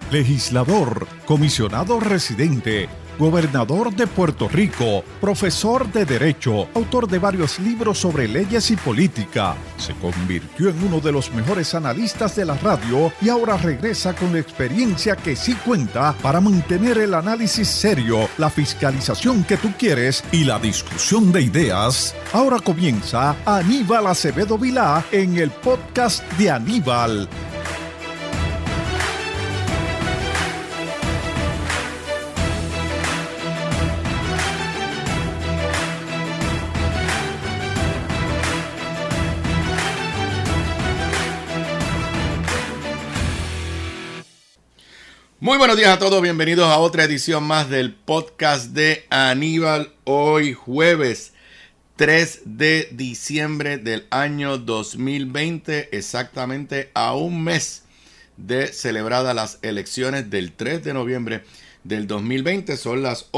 legislador, comisionado residente, gobernador de Puerto Rico, profesor de Derecho, autor de varios libros sobre leyes y política. Se convirtió en uno de los mejores analistas de la radio y ahora regresa con la experiencia que sí cuenta para mantener el análisis serio, la fiscalización que tú quieres y la discusión de ideas. Ahora comienza Aníbal Acevedo Vilá en el podcast de Aníbal. Muy buenos días a todos, bienvenidos a otra edición más del podcast de Aníbal. Hoy jueves 3 de diciembre del año 2020, exactamente a un mes de celebradas las elecciones del 3 de noviembre del 2020. Son las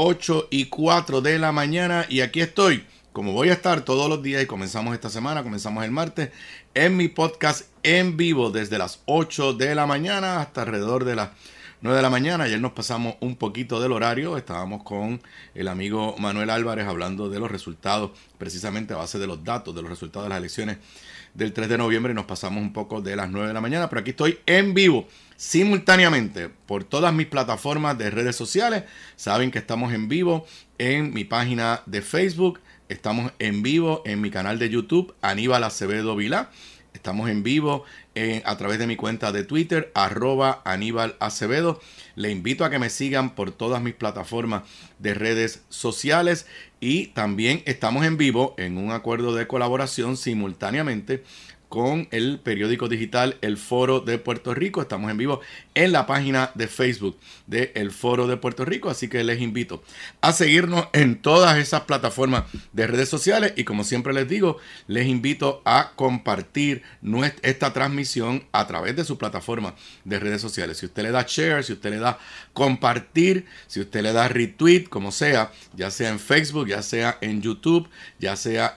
8:04 de la mañana y aquí estoy, como voy a estar todos los días y comenzamos esta semana, comenzamos el martes, en mi podcast en vivo desde las 8 de la mañana hasta alrededor de las 9 de la mañana. Ayer nos pasamos un poquito del horario. Estábamos con el amigo Manuel Álvarez hablando de los resultados, precisamente a base de los datos de los resultados de las elecciones del 3 de noviembre. Nos pasamos un poco de las 9 de la mañana, pero aquí estoy en vivo, simultáneamente, por todas mis plataformas de redes sociales. Saben que estamos en vivo en mi página de Facebook. Estamos en vivo en mi canal de YouTube, Aníbal Acevedo Vilá. Estamos en vivo a través de mi cuenta de Twitter, @Aníbal Acevedo. Le invito a que me sigan por todas mis plataformas de redes sociales. Y también estamos en vivo en un acuerdo de colaboración simultáneamente con el periódico digital El Foro de Puerto Rico. Estamos en vivo en la página de Facebook de El Foro de Puerto Rico, así que les invito a seguirnos en todas esas plataformas de redes sociales y, como siempre les digo, les invito a compartir esta transmisión a través de su plataforma de redes sociales. Si usted le da share, si usted le da compartir, si usted le da retweet, como sea, ya sea en Facebook, ya sea en YouTube, ya sea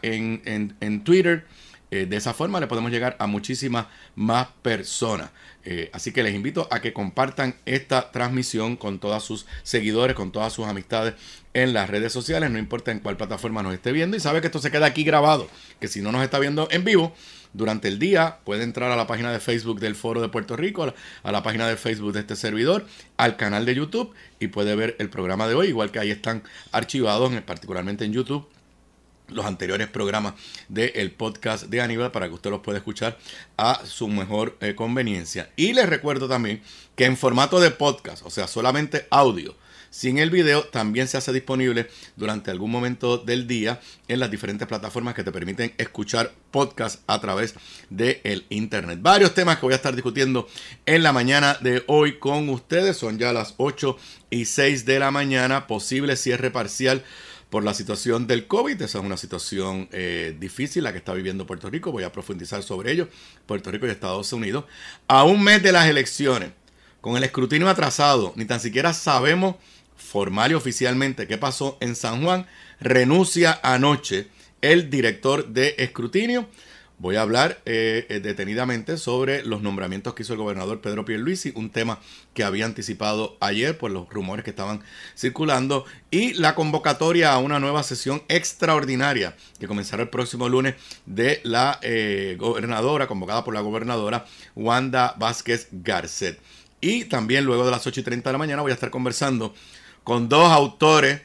en Twitter, de esa forma le podemos llegar a muchísimas más personas. Así que les invito a que compartan esta transmisión con todos sus seguidores, con todas sus amistades en las redes sociales, no importa en cuál plataforma nos esté viendo. Y sabe que esto se queda aquí grabado, que si no nos está viendo en vivo durante el día, puede entrar a la página de Facebook del Foro de Puerto Rico, a la página de Facebook de este servidor, al canal de YouTube y puede ver el programa de hoy, igual que ahí están archivados, particularmente en YouTube, los anteriores programas del podcast de Aníbal, para que usted los pueda escuchar a su mejor conveniencia. Y les recuerdo también que en formato de podcast, o sea, solamente audio, sin el video, también se hace disponible durante algún momento del día en las diferentes plataformas que te permiten escuchar podcast a través del internet. Varios temas que voy a estar discutiendo en la mañana de hoy con ustedes. Son ya las 8:06 de la mañana. Posible cierre parcial por la situación del COVID. Esa es una situación difícil la que está viviendo Puerto Rico. Voy a profundizar sobre ello. Puerto Rico y Estados Unidos. A un mes de las elecciones, con el escrutinio atrasado, ni tan siquiera sabemos formal y oficialmente qué pasó en San Juan. Renuncia anoche el director de escrutinio. Voy a hablar detenidamente sobre los nombramientos que hizo el gobernador Pedro Pierluisi, un tema que había anticipado ayer por los rumores que estaban circulando, y la convocatoria a una nueva sesión extraordinaria que comenzará el próximo lunes de la gobernadora, convocada por la gobernadora Wanda Vázquez Garcet. Y también luego de las 8:30 de la mañana voy a estar conversando con dos autores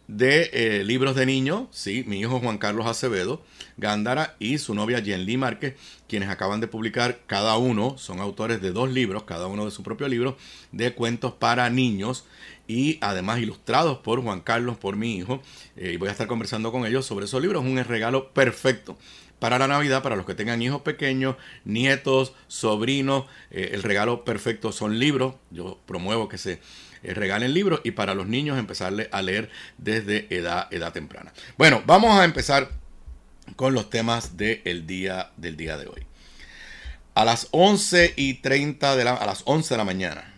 de libros de niños, sí, mi hijo Juan Carlos Acevedo Gándara y su novia Jenly Márquez, quienes acaban de publicar, cada uno son autores de 2 libros, cada uno de su propio libro, de cuentos para niños y además ilustrados por Juan Carlos, por mi hijo, y voy a estar conversando con ellos sobre esos libros. Un regalo perfecto para la Navidad, para los que tengan hijos pequeños, nietos, sobrinos. El regalo perfecto son libros. Yo promuevo que se regalen libros, y para los niños empezarle a leer desde edad temprana. Bueno, vamos a empezar con los temas del día de hoy. A las 11:30 a las 11 de la mañana,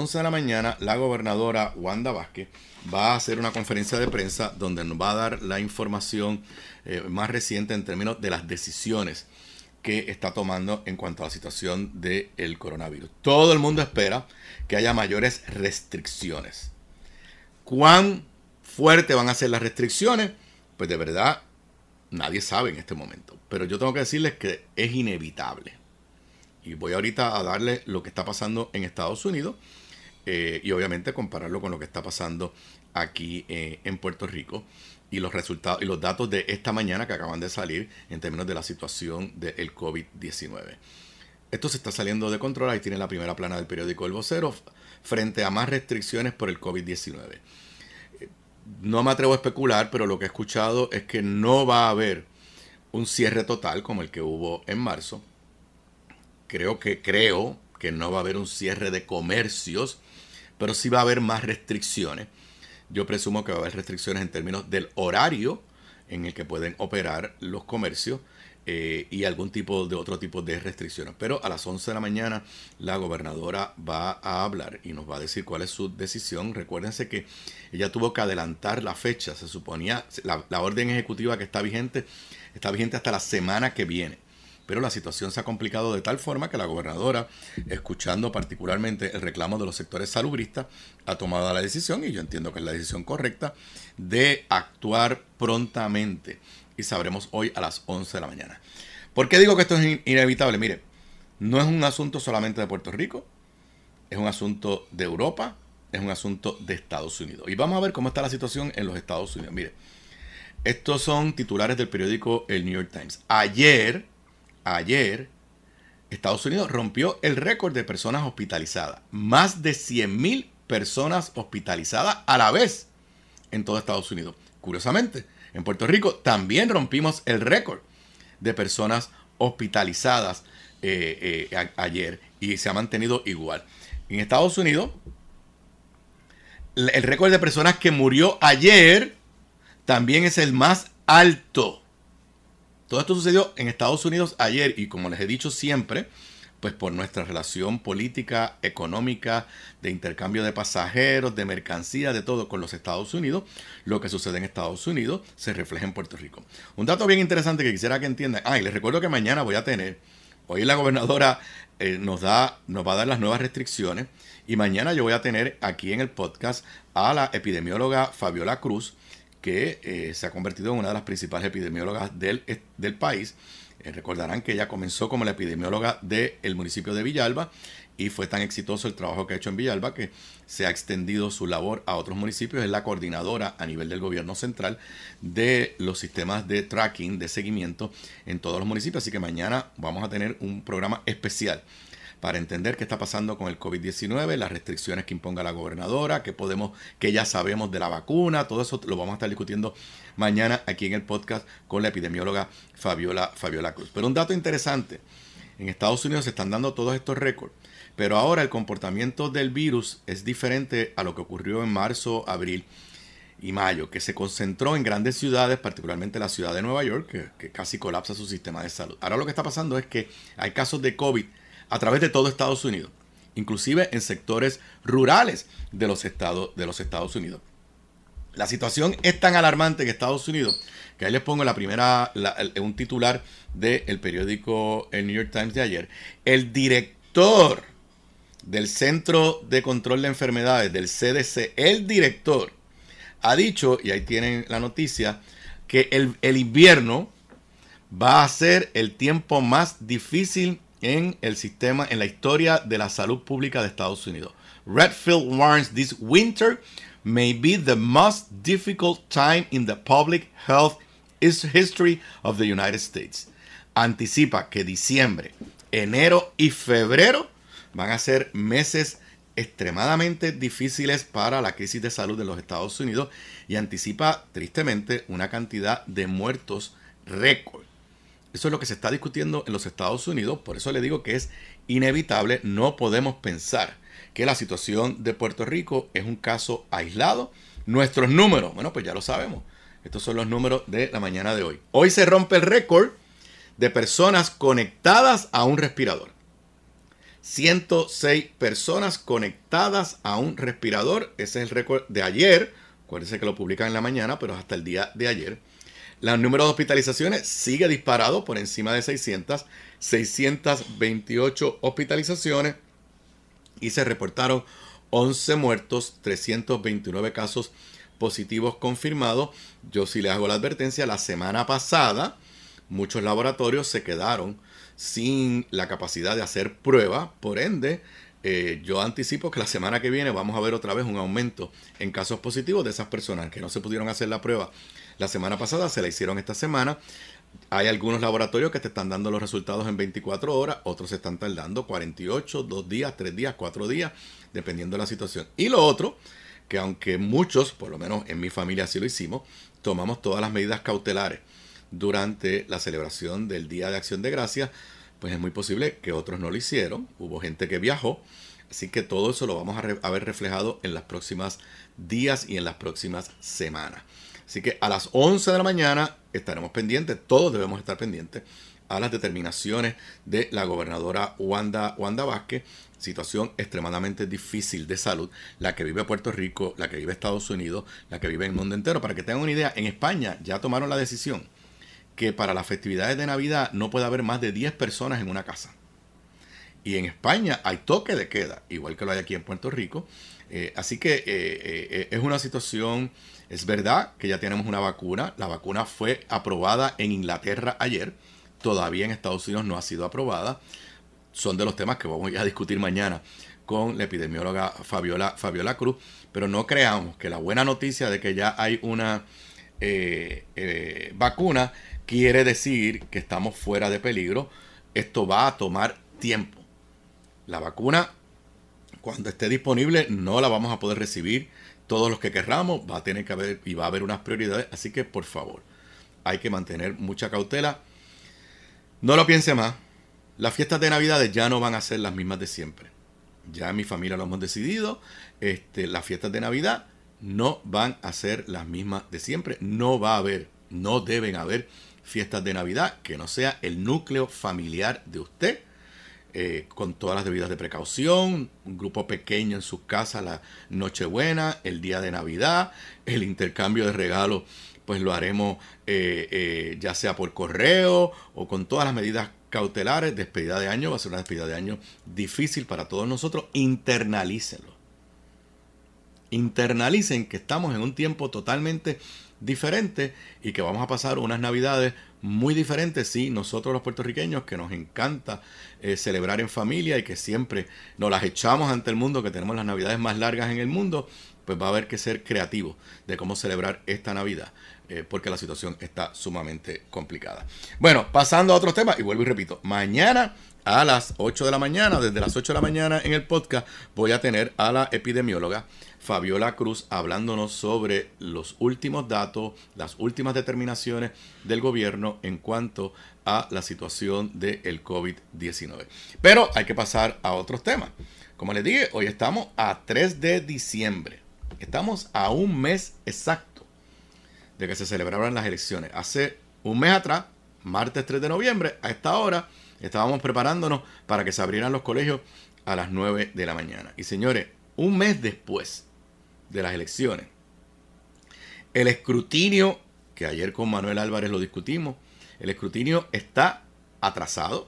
la gobernadora Wanda Vázquez va a hacer una conferencia de prensa donde nos va a dar la información más reciente en términos de las decisiones que está tomando en cuanto a la situación del coronavirus. Todo el mundo espera que haya mayores restricciones. ¿Cuán fuertes van a ser las restricciones? Pues de verdad nadie sabe en este momento. Pero yo tengo que decirles que es inevitable. Y voy ahorita a darles lo que está pasando en Estados Unidos y obviamente compararlo con lo que está pasando aquí en Puerto Rico y los resultados y los datos de esta mañana que acaban de salir en términos de la situación del COVID-19. Esto se está saliendo de control. Ahí tiene la primera plana del periódico El Vocero frente a más restricciones por el COVID-19. No me atrevo a especular, pero lo que he escuchado es que no va a haber un cierre total como el que hubo en marzo. Creo que no va a haber un cierre de comercios, pero sí va a haber más restricciones. Yo presumo que va a haber restricciones en términos del horario en el que pueden operar los comercios y algún tipo de otro tipo de restricciones. Pero a las 11 de la mañana la gobernadora va a hablar y nos va a decir cuál es su decisión. Recuérdense que ella tuvo que adelantar la fecha. Se suponía, la orden ejecutiva que está vigente hasta la semana que viene. Pero la situación se ha complicado de tal forma que la gobernadora, escuchando particularmente el reclamo de los sectores salubristas, ha tomado la decisión, y yo entiendo que es la decisión correcta, de actuar prontamente. Y sabremos hoy a las 11 de la mañana. ¿Por qué digo que esto es inevitable? Mire, no es un asunto solamente de Puerto Rico, es un asunto de Europa, es un asunto de Estados Unidos. Y vamos a ver cómo está la situación en los Estados Unidos. Mire, estos son titulares del periódico El New York Times. Ayer, Estados Unidos rompió el récord de personas hospitalizadas. Más de 100,000 personas hospitalizadas a la vez en todo Estados Unidos. Curiosamente, en Puerto Rico también rompimos el récord de personas hospitalizadas ayer y se ha mantenido igual. En Estados Unidos, el récord de personas que murió ayer también es el más alto. Todo esto sucedió en Estados Unidos ayer y, como les he dicho siempre, pues por nuestra relación política, económica, de intercambio de pasajeros, de mercancías, de todo con los Estados Unidos, lo que sucede en Estados Unidos se refleja en Puerto Rico. Un dato bien interesante que quisiera que entiendan. Y les recuerdo que mañana hoy la gobernadora nos va a dar las nuevas restricciones y mañana yo voy a tener aquí en el podcast a la epidemióloga Fabiola Cruz, que se ha convertido en una de las principales epidemiólogas del país. Recordarán que ella comenzó como la epidemióloga del municipio de Villalba y fue tan exitoso el trabajo que ha hecho en Villalba que se ha extendido su labor a otros municipios. Es la coordinadora a nivel del gobierno central de los sistemas de tracking, de seguimiento en todos los municipios. Así que mañana vamos a tener un programa especial para entender qué está pasando con el COVID-19, las restricciones que imponga la gobernadora, que ya sabemos de la vacuna. Todo eso lo vamos a estar discutiendo mañana aquí en el podcast con la epidemióloga Fabiola Cruz. Pero un dato interesante, en Estados Unidos se están dando todos estos récords, pero ahora el comportamiento del virus es diferente a lo que ocurrió en marzo, abril y mayo, que se concentró en grandes ciudades, particularmente la ciudad de Nueva York, que casi colapsa su sistema de salud. Ahora lo que está pasando es que hay casos de COVID a través de todo Estados Unidos, inclusive en sectores rurales de los Estados Unidos. La situación es tan alarmante en Estados Unidos que ahí les pongo un titular del periódico El New York Times de ayer. El director del Centro de Control de Enfermedades, del CDC, el director, ha dicho, y ahí tienen la noticia, que el invierno va a ser el tiempo más difícil en la historia de la salud pública de Estados Unidos. Redfield warns this winter may be the most difficult time in the public health history of the United States. Anticipa que diciembre, enero y febrero van a ser meses extremadamente difíciles para la crisis de salud de los Estados Unidos y anticipa tristemente una cantidad de muertos récord. Eso es lo que se está discutiendo en los Estados Unidos. Por eso le digo que es inevitable. No podemos pensar que la situación de Puerto Rico es un caso aislado. Nuestros números, bueno, pues ya lo sabemos. Estos son los números de la mañana de hoy. Hoy se rompe el récord de personas conectadas a un respirador. 106 personas conectadas a un respirador. Ese es el récord de ayer. Acuérdense que lo publican en la mañana, pero hasta el día de ayer. El número de hospitalizaciones sigue disparado por encima de 600. 628 hospitalizaciones y se reportaron 11 muertos, 329 casos positivos confirmados. Yo sí les hago la advertencia, la semana pasada muchos laboratorios se quedaron sin la capacidad de hacer pruebas, por ende, yo anticipo que la semana que viene vamos a ver otra vez un aumento en casos positivos de esas personas que no se pudieron hacer la prueba la semana pasada, se la hicieron esta semana. Hay algunos laboratorios que te están dando los resultados en 24 horas, otros se están tardando 48, 2 días, 3 días, 4 días, dependiendo de la situación. Y lo otro, que aunque muchos, por lo menos en mi familia así lo hicimos, tomamos todas las medidas cautelares durante la celebración del Día de Acción de Gracias, pues es muy posible que otros no lo hicieron. Hubo gente que viajó, así que todo eso lo vamos a ver reflejado en los próximos días y en las próximas semanas. Así que a las 11 de la mañana estaremos pendientes, todos debemos estar pendientes a las determinaciones de la gobernadora Wanda Vázquez. Situación extremadamente difícil de salud, la que vive Puerto Rico, la que vive Estados Unidos, la que vive el mundo entero. Para que tengan una idea, en España ya tomaron la decisión que para las festividades de Navidad no puede haber más de 10 personas en una casa. Y en España hay toque de queda, igual que lo hay aquí en Puerto Rico. Así que es una situación. Es verdad que ya tenemos una vacuna. La vacuna fue aprobada en Inglaterra ayer. Todavía en Estados Unidos no ha sido aprobada. Son de los temas que vamos a discutir mañana con la epidemióloga Fabiola Cruz. Pero no creamos que la buena noticia de que ya hay una vacuna quiere decir que estamos fuera de peligro. Esto va a tomar tiempo. La vacuna, cuando esté disponible, no la vamos a poder recibir todos los que querramos. Va a tener que haber y va a haber unas prioridades. Así que, por favor, hay que mantener mucha cautela. No lo piense más. Las fiestas de Navidades ya no van a ser las mismas de siempre. Ya en mi familia lo hemos decidido. Las fiestas de Navidad no van a ser las mismas de siempre. No va a haber, no deben haber fiestas de Navidad que no sea el núcleo familiar de usted. Con todas las debidas de precaución, un grupo pequeño en sus casas, la Nochebuena, el día de Navidad, el intercambio de regalos, pues lo haremos ya sea por correo o con todas las medidas cautelares. Despedida de año va a ser una despedida de año difícil para todos nosotros. Internalícenlo. Internalicen que estamos en un tiempo totalmente diferente y que vamos a pasar unas Navidades muy diferentes. Sí, nosotros los puertorriqueños, que nos encanta celebrar en familia y que siempre nos las echamos ante el mundo, que tenemos las Navidades más largas en el mundo, pues va a haber que ser creativos de cómo celebrar esta Navidad, porque la situación está sumamente complicada. Bueno, pasando a otros temas, y vuelvo y repito, mañana a las 8 de la mañana, desde las 8 de la mañana en el podcast, voy a tener a la epidemióloga Fabiola Cruz hablándonos sobre los últimos datos, las últimas determinaciones del gobierno en cuanto a la situación del COVID-19. Pero hay que pasar a otros temas. Como les dije, hoy estamos a 3 de diciembre. Estamos a un mes exacto de que se celebraron las elecciones. Hace un mes atrás, martes 3 de noviembre, a esta hora, estábamos preparándonos para que se abrieran los colegios a las 9 de la mañana. Y señores, un mes después de las elecciones, el escrutinio, que ayer con Manuel Álvarez lo discutimos, el escrutinio está atrasado.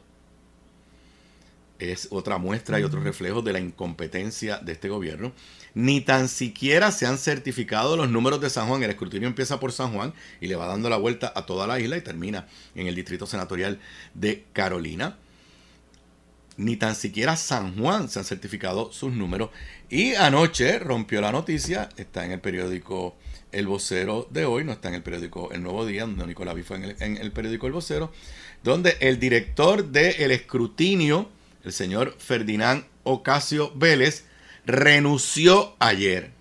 Es otra muestra y otro reflejo de la incompetencia de este gobierno. Ni tan siquiera se han certificado los números de San Juan. El escrutinio empieza por San Juan y le va dando la vuelta a toda la isla y termina en el distrito senatorial de Carolina. Ni tan siquiera San Juan se han certificado sus números. Y anoche rompió la noticia, está en el periódico El Vocero de hoy, no está en el periódico El Nuevo Día, donde Nicolás vi fue en el periódico El Vocero, donde el director del escrutinio, el señor Ferdinand Ocasio Vélez, renunció ayer.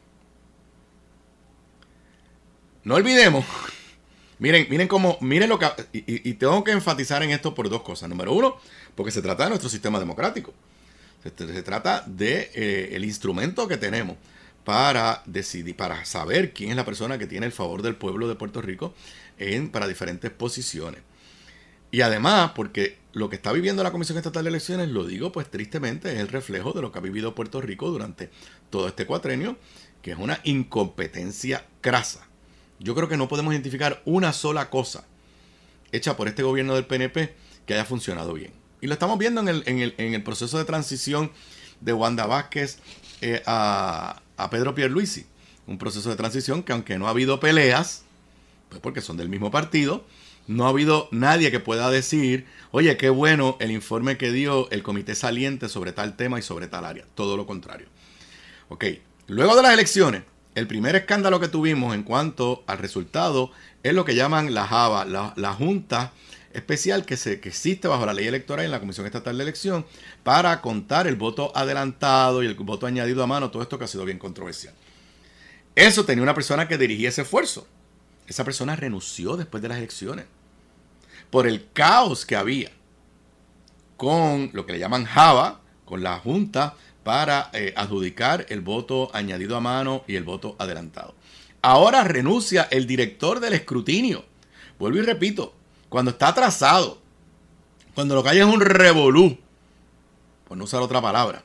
No olvidemos, miren lo que, y tengo que enfatizar en esto por dos cosas. Número uno, porque se trata de nuestro sistema democrático. Se trata de el instrumento que tenemos para decidir, para saber quién es la persona que tiene el favor del pueblo de Puerto Rico para diferentes posiciones. Y además, porque lo que está viviendo la Comisión Estatal de Elecciones, lo digo pues tristemente, es el reflejo de lo que ha vivido Puerto Rico durante todo este cuatrenio, que es una incompetencia crasa. Yo creo que no podemos identificar una sola cosa hecha por este gobierno del PNP que haya funcionado bien. Y lo estamos viendo en el proceso de transición de Wanda Vázquez a Pedro Pierluisi. Un proceso de transición que, aunque no ha habido peleas, pues porque son del mismo partido, no ha habido nadie que pueda decir, oye, qué bueno el informe que dio el comité saliente sobre tal tema y sobre tal área. Todo lo contrario. Ok, luego de las elecciones, el primer escándalo que tuvimos en cuanto al resultado es lo que llaman la JAVA, la Junta Especial que existe bajo la ley electoral en la Comisión Estatal de Elección para contar el voto adelantado y el voto añadido a mano, todo esto que ha sido bien controversial. Eso tenía una persona que dirigía ese esfuerzo. Esa persona renunció después de las elecciones por el caos que había con lo que le llaman JAVA, con la Junta para adjudicar el voto añadido a mano y el voto adelantado. Ahora renuncia el director del escrutinio. Vuelvo y repito, cuando está atrasado, cuando lo que hay es un revolú, por no usar otra palabra,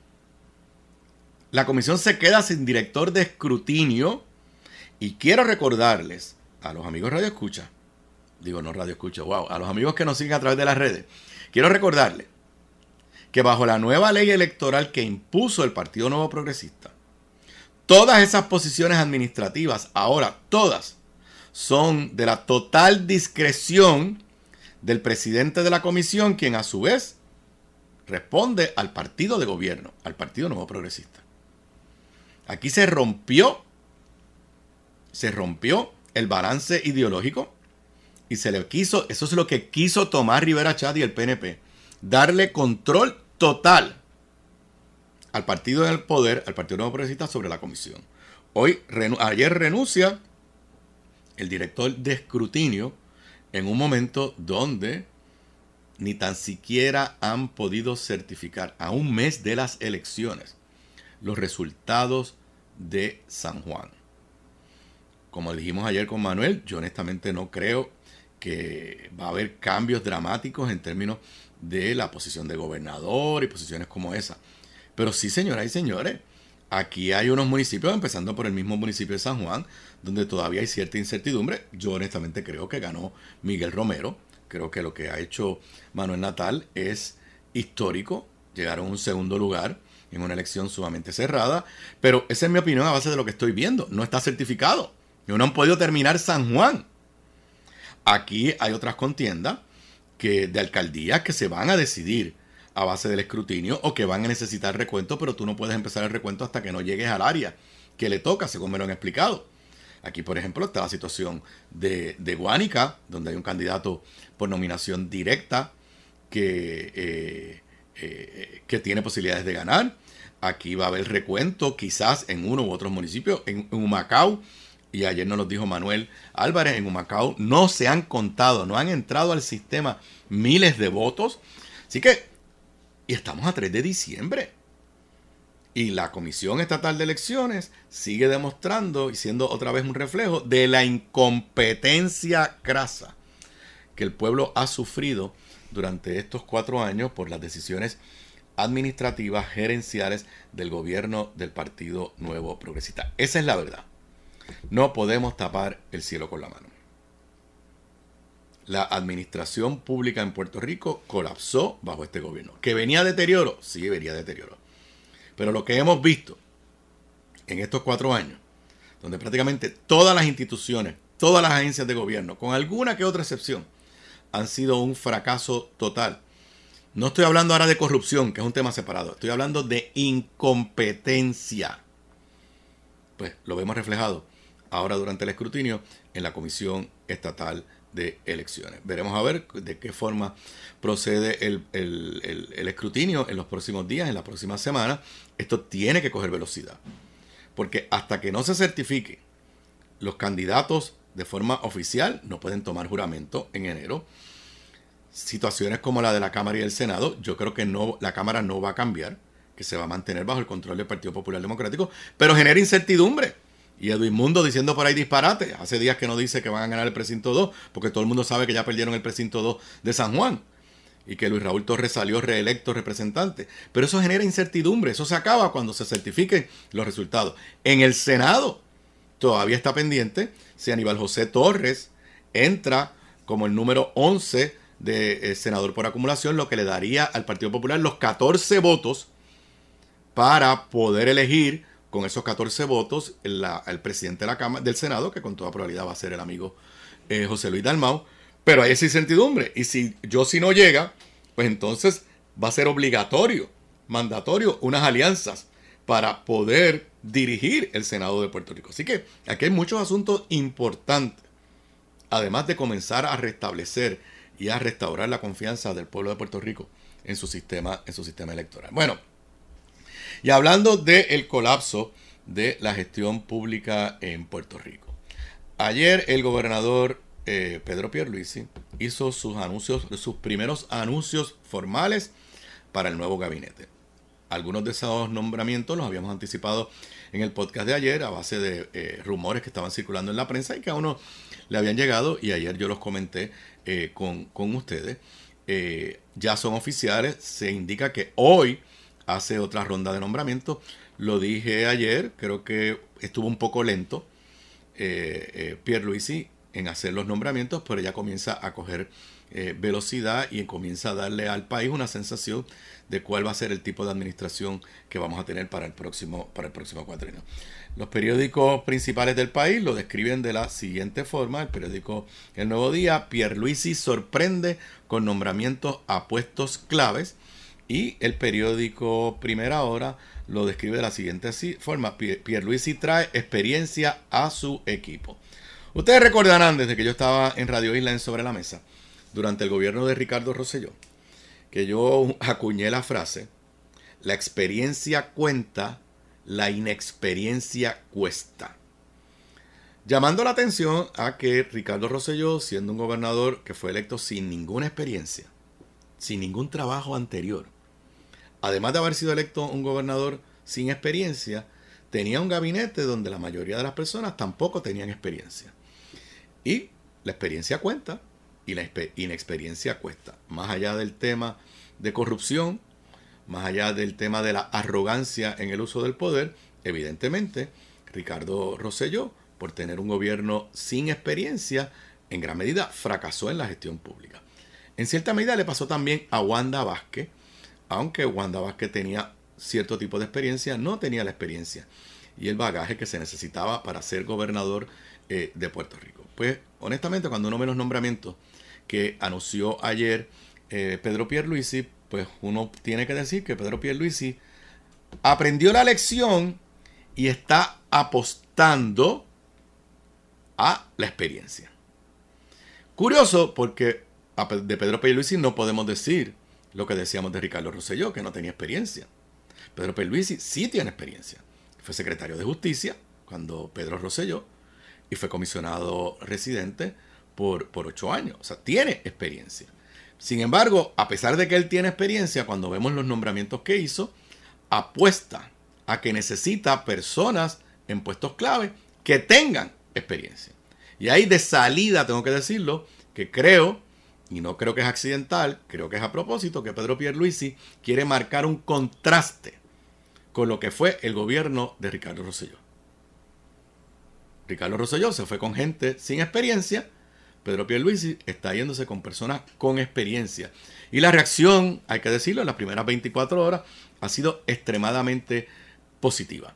la comisión se queda sin director de escrutinio. Y quiero recordarles a los amigos Radio Escucha, a los amigos que nos siguen a través de las redes, quiero recordarles que bajo la nueva ley electoral que impuso el Partido Nuevo Progresista, todas esas posiciones administrativas, ahora todas, son de la total discreción del presidente de la comisión, quien a su vez responde al partido de gobierno, al Partido Nuevo Progresista. Aquí se rompió el balance ideológico y se le quiso, eso es lo que quiso Tomás Rivera Chat y el PNP, darle control total al partido del poder, al Partido Nuevo Progresista sobre la comisión. Ayer renuncia el director de escrutinio en un momento donde ni tan siquiera han podido certificar a un mes de las elecciones los resultados de San Juan. Como dijimos ayer con Manuel, yo honestamente no creo que va a haber cambios dramáticos en términos de la posición de gobernador y posiciones como esa. Pero sí, señoras y señores, aquí hay unos municipios, empezando por el mismo municipio de San Juan, donde todavía hay cierta incertidumbre. Yo honestamente creo que ganó Miguel Romero. Creo que lo que ha hecho Manuel Natal es histórico. Llegaron a un segundo lugar en una elección sumamente cerrada. Pero esa es mi opinión a base de lo que estoy viendo. No está certificado. No han podido terminar San Juan. Aquí hay otras contiendas de alcaldías que se van a decidir a base del escrutinio o que van a necesitar recuento, pero tú no puedes empezar el recuento hasta que no llegues al área que le toca, según me lo han explicado. Aquí, por ejemplo, está la situación de Guánica, donde hay un candidato por nominación directa que tiene posibilidades de ganar. Aquí va a haber recuento, quizás en uno u otros municipios. En Humacao, y ayer nos lo dijo Manuel Álvarez, en Humacao no se han contado, no han entrado al sistema miles de votos. Así que, y estamos a 3 de diciembre. Y la Comisión Estatal de Elecciones sigue demostrando y siendo otra vez un reflejo de la incompetencia crasa que el pueblo ha sufrido durante estos 4 años por las decisiones administrativas, gerenciales del gobierno del Partido Nuevo Progresista. Esa es la verdad. No podemos tapar el cielo con la mano. La administración pública en Puerto Rico colapsó bajo este gobierno. ¿Que venía deterioro? Sí, venía deterioro. Pero lo que hemos visto en estos 4 años, donde prácticamente todas las instituciones, todas las agencias de gobierno, con alguna que otra excepción, han sido un fracaso total. No estoy hablando ahora de corrupción, que es un tema separado. Estoy hablando de incompetencia. Pues lo vemos reflejado ahora durante el escrutinio en la Comisión Estatal de Elecciones. Veremos a ver de qué forma procede el escrutinio en los próximos días, en la próxima semana. Esto tiene que coger velocidad, porque hasta que no se certifique los candidatos de forma oficial, no pueden tomar juramento en enero. Situaciones como la de la Cámara y el Senado, yo creo que no, la Cámara no va a cambiar, que se va a mantener bajo el control del Partido Popular Democrático, pero genera incertidumbre. Y Edwin Mundo diciendo por ahí disparate. Hace días que no dice que van a ganar el precinto 2, porque todo el mundo sabe que ya perdieron el precinto 2 de San Juan. Y que Luis Raúl Torres salió reelecto representante. Pero eso genera incertidumbre. Eso se acaba cuando se certifiquen los resultados. En el Senado todavía está pendiente si Aníbal José Torres entra como el número 11 de senador por acumulación, lo que le daría al Partido Popular los 14 votos para poder elegir con esos 14 votos el presidente de la Cámara, del Senado, que con toda probabilidad va a ser el amigo José Luis Dalmau. Pero hay esa incertidumbre. Y si no llega, pues entonces va a ser obligatorio, mandatorio, unas alianzas para poder dirigir el Senado de Puerto Rico. Así que aquí hay muchos asuntos importantes, además de comenzar a restablecer y a restaurar la confianza del pueblo de Puerto Rico en su sistema electoral. Bueno, y hablando del colapso de la gestión pública en Puerto Rico. Ayer el gobernador Pedro Pierluisi hizo sus primeros anuncios formales para el nuevo gabinete. Algunos de esos nombramientos los habíamos anticipado en el podcast de ayer a base de rumores que estaban circulando en la prensa y que a uno le habían llegado, y ayer yo los comenté con ustedes. Ya son oficiales. Se indica que hoy hace otra ronda de nombramientos. Lo dije ayer, creo que estuvo un poco lento Pierluisi en hacer los nombramientos, pero ya comienza a coger velocidad y comienza a darle al país una sensación de cuál va a ser el tipo de administración que vamos a tener para el próximo cuatrienio. Los periódicos principales del país lo describen de la siguiente forma. El periódico El Nuevo Día: Pierluisi sorprende con nombramientos a puestos claves. Y el periódico Primera Hora lo describe de la siguiente forma: Pierluisi trae experiencia a su equipo. Ustedes recordarán, desde que yo estaba en Radio Isla en Sobre la Mesa, durante el gobierno de Ricardo Rosselló, que yo acuñé la frase: la experiencia cuenta, la inexperiencia cuesta. Llamando la atención a que Ricardo Rosselló, siendo un gobernador que fue electo sin ninguna experiencia, sin ningún trabajo anterior, además de haber sido electo un gobernador sin experiencia, tenía un gabinete donde la mayoría de las personas tampoco tenían experiencia. Y la experiencia cuenta y la inexperiencia cuesta. Más allá del tema de corrupción, más allá del tema de la arrogancia en el uso del poder, evidentemente Ricardo Rosselló, por tener un gobierno sin experiencia, en gran medida fracasó en la gestión pública. En cierta medida le pasó también a Wanda Vázquez. Aunque Wanda Vázquez tenía cierto tipo de experiencia, no tenía la experiencia y el bagaje que se necesitaba para ser gobernador de Puerto Rico. Pues honestamente, cuando uno ve los nombramientos que anunció ayer Pedro Pierluisi, pues uno tiene que decir que Pedro Pierluisi aprendió la lección y está apostando a la experiencia. Curioso, porque de Pedro Pierluisi no podemos decir lo que decíamos de Ricardo Rosselló, que no tenía experiencia. Pedro Pierluisi sí tiene experiencia. Fue secretario de Justicia cuando Pedro Rosselló y fue comisionado residente por 8 años. O sea, tiene experiencia. Sin embargo, a pesar de que él tiene experiencia, cuando vemos los nombramientos que hizo, apuesta a que necesita personas en puestos clave que tengan experiencia. Y ahí de salida, tengo que decirlo, que creo, y no creo que es accidental, creo que es a propósito, que Pedro Pierluisi quiere marcar un contraste con lo que fue el gobierno de Ricardo Rosselló. Ricardo Rosselló se fue con gente sin experiencia. Pedro Pierluisi está yéndose con personas con experiencia. Y la reacción, hay que decirlo, en las primeras 24 horas ha sido extremadamente positiva.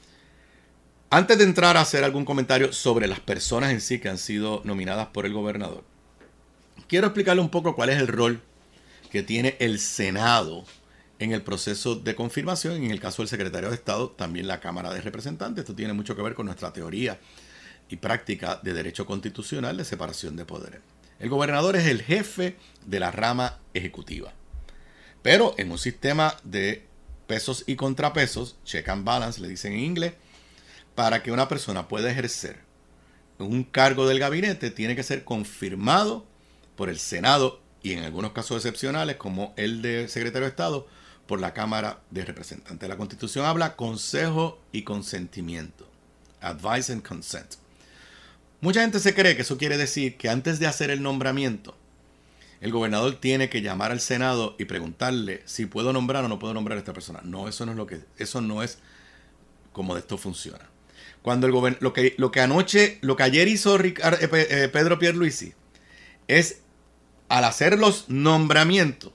Antes de entrar a hacer algún comentario sobre las personas en sí que han sido nominadas por el gobernador, quiero explicarle un poco cuál es el rol que tiene el Senado en el proceso de confirmación. Y en el caso del secretario de Estado, también la Cámara de Representantes. Esto tiene mucho que ver con nuestra teoría y práctica de derecho constitucional de separación de poderes. El gobernador es el jefe de la rama ejecutiva. Pero en un sistema de pesos y contrapesos, check and balance, le dicen en inglés, para que una persona pueda ejercer un cargo del gabinete, tiene que ser confirmado por el Senado y en algunos casos excepcionales, como el de secretario de Estado, por la Cámara de Representantes. La Constitución habla consejo y consentimiento. Advice and consent. Mucha gente se cree que eso quiere decir que antes de hacer el nombramiento, el gobernador tiene que llamar al Senado y preguntarle si puedo nombrar o no puedo nombrar a esta persona. No, eso no es como esto funciona. Cuando lo que ayer hizo Pedro Pierluisi es al hacer los nombramientos,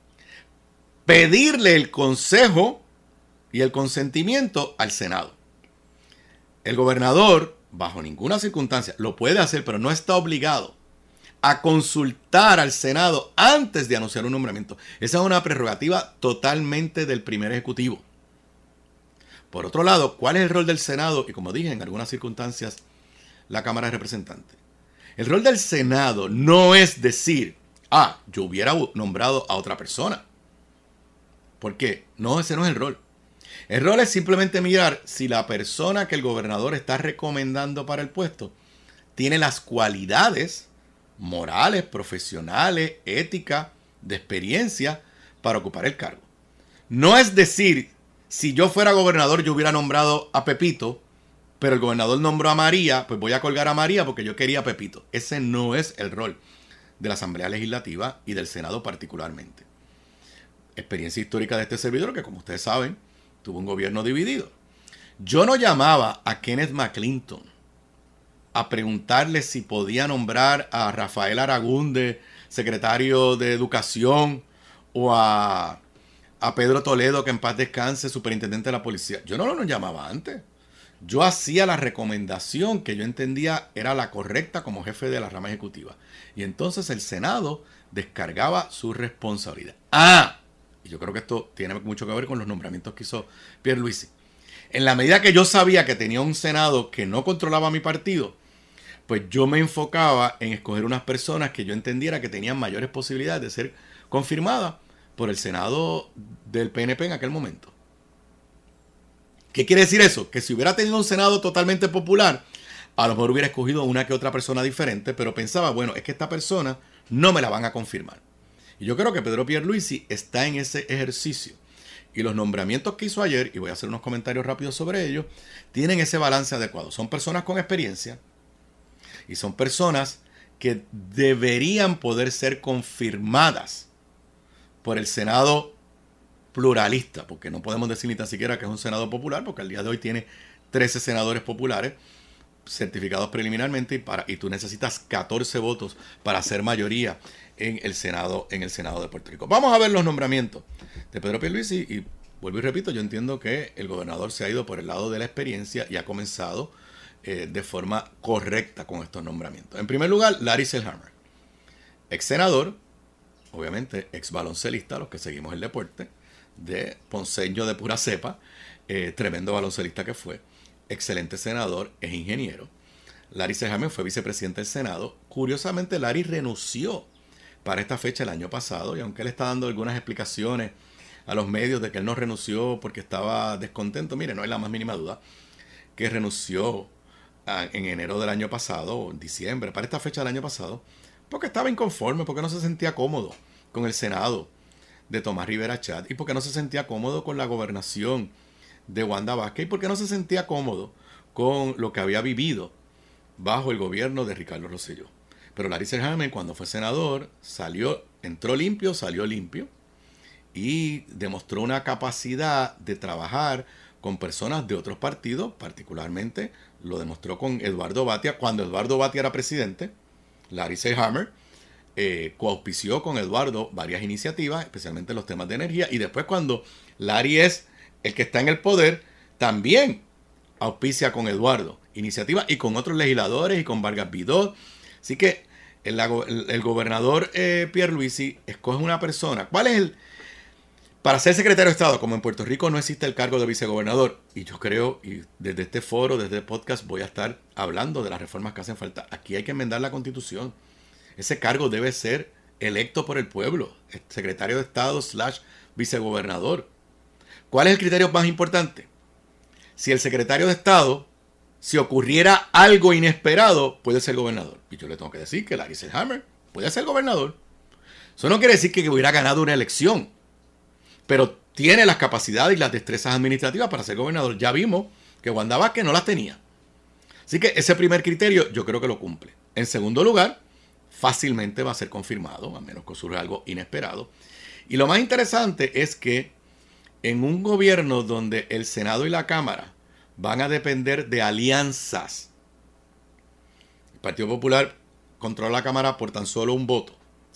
pedirle el consejo y el consentimiento al Senado. El gobernador, bajo ninguna circunstancia, lo puede hacer, pero no está obligado a consultar al Senado antes de anunciar un nombramiento. Esa es una prerrogativa totalmente del primer ejecutivo. Por otro lado, ¿cuál es el rol del Senado? Y como dije, en algunas circunstancias, la Cámara de Representantes. El rol del Senado no es decir, yo hubiera nombrado a otra persona. ¿Por qué? No, ese no es el rol. El rol es simplemente mirar si la persona que el gobernador está recomendando para el puesto tiene las cualidades morales, profesionales, éticas, de experiencia para ocupar el cargo. No es decir, si yo fuera gobernador yo hubiera nombrado a Pepito, pero el gobernador nombró a María, pues voy a colgar a María porque yo quería a Pepito. Ese no es el rol de la Asamblea Legislativa y del Senado particularmente. Experiencia histórica de este servidor que, como ustedes saben, tuvo un gobierno dividido. Yo no llamaba a Kenneth McClinton a preguntarle si podía nombrar a Rafael Aragunde, secretario de Educación, o a Pedro Toledo, que en paz descanse, superintendente de la policía. Yo no lo llamaba antes. Yo hacía la recomendación que yo entendía era la correcta como jefe de la rama ejecutiva. Y entonces el Senado descargaba su responsabilidad. Y yo creo que esto tiene mucho que ver con los nombramientos que hizo Pierluisi. En la medida que yo sabía que tenía un Senado que no controlaba mi partido, pues yo me enfocaba en escoger unas personas que yo entendiera que tenían mayores posibilidades de ser confirmadas por el Senado del PNP en aquel momento. ¿Qué quiere decir eso? Que si hubiera tenido un Senado totalmente popular, a lo mejor hubiera escogido una que otra persona diferente, pero pensaba, bueno, es que esta persona no me la van a confirmar. Y yo creo que Pedro Pierluisi está en ese ejercicio. Y los nombramientos que hizo ayer, y voy a hacer unos comentarios rápidos sobre ellos, tienen ese balance adecuado. Son personas con experiencia y son personas que deberían poder ser confirmadas por el Senado pluralista, porque no podemos decir ni tan siquiera que es un Senado popular, porque al día de hoy tiene 13 senadores populares certificados preliminarmente y tú necesitas 14 votos para hacer mayoría en el Senado de Puerto Rico. Vamos a ver los nombramientos de Pedro Pierluisi y vuelvo y repito, yo entiendo que el gobernador se ha ido por el lado de la experiencia y ha comenzado de forma correcta con estos nombramientos. En primer lugar, Larry Selhammer, ex senador, obviamente ex baloncelista, los que seguimos el deporte, de ponceño de pura cepa, tremendo baloncelista que fue, excelente senador, es ingeniero. Larry Selhammer fue vicepresidente del Senado. Curiosamente, Larry renunció para esta fecha el año pasado, y aunque él está dando algunas explicaciones a los medios de que él no renunció porque estaba descontento, mire, no hay la más mínima duda que renunció en enero del año pasado, o en diciembre, para esta fecha del año pasado, porque estaba inconforme, porque no se sentía cómodo con el Senado de Tomás Rivera Chat, y porque no se sentía cómodo con la gobernación de Wanda Vázquez, y porque no se sentía cómodo con lo que había vivido bajo el gobierno de Ricardo Rosselló. Pero Larry Selhammer, cuando fue senador, entró limpio, salió limpio, y demostró una capacidad de trabajar con personas de otros partidos, particularmente lo demostró con Eduardo Batia. Cuando Eduardo Batia era presidente, Larry Selhammer coauspició con Eduardo varias iniciativas, especialmente los temas de energía, y después cuando Larry es el que está en el poder, también auspicia con Eduardo iniciativas y con otros legisladores y con Vargas Vidot. Así que el gobernador Pierluisi escoge una persona. ¿Cuál es para ser secretario de Estado? Como en Puerto Rico no existe el cargo de vicegobernador, y yo creo, y desde este foro, desde el podcast, voy a estar hablando de las reformas que hacen falta. Aquí hay que enmendar la Constitución. Ese cargo debe ser electo por el pueblo, el secretario de Estado / vicegobernador. ¿Cuál es el criterio más importante? Si el secretario de Estado, si ocurriera algo inesperado, puede ser gobernador. Y yo le tengo que decir que Larry Selhammer puede ser gobernador. Eso no quiere decir que hubiera ganado una elección, pero tiene las capacidades y las destrezas administrativas para ser gobernador. Ya vimos que Wanda Vázquez no las tenía. Así que ese primer criterio yo creo que lo cumple. En segundo lugar, fácilmente va a ser confirmado, a menos que surja algo inesperado. Y lo más interesante es que en un gobierno donde el Senado y la Cámara van a depender de alianzas, el Partido Popular controla la Cámara por tan solo un voto.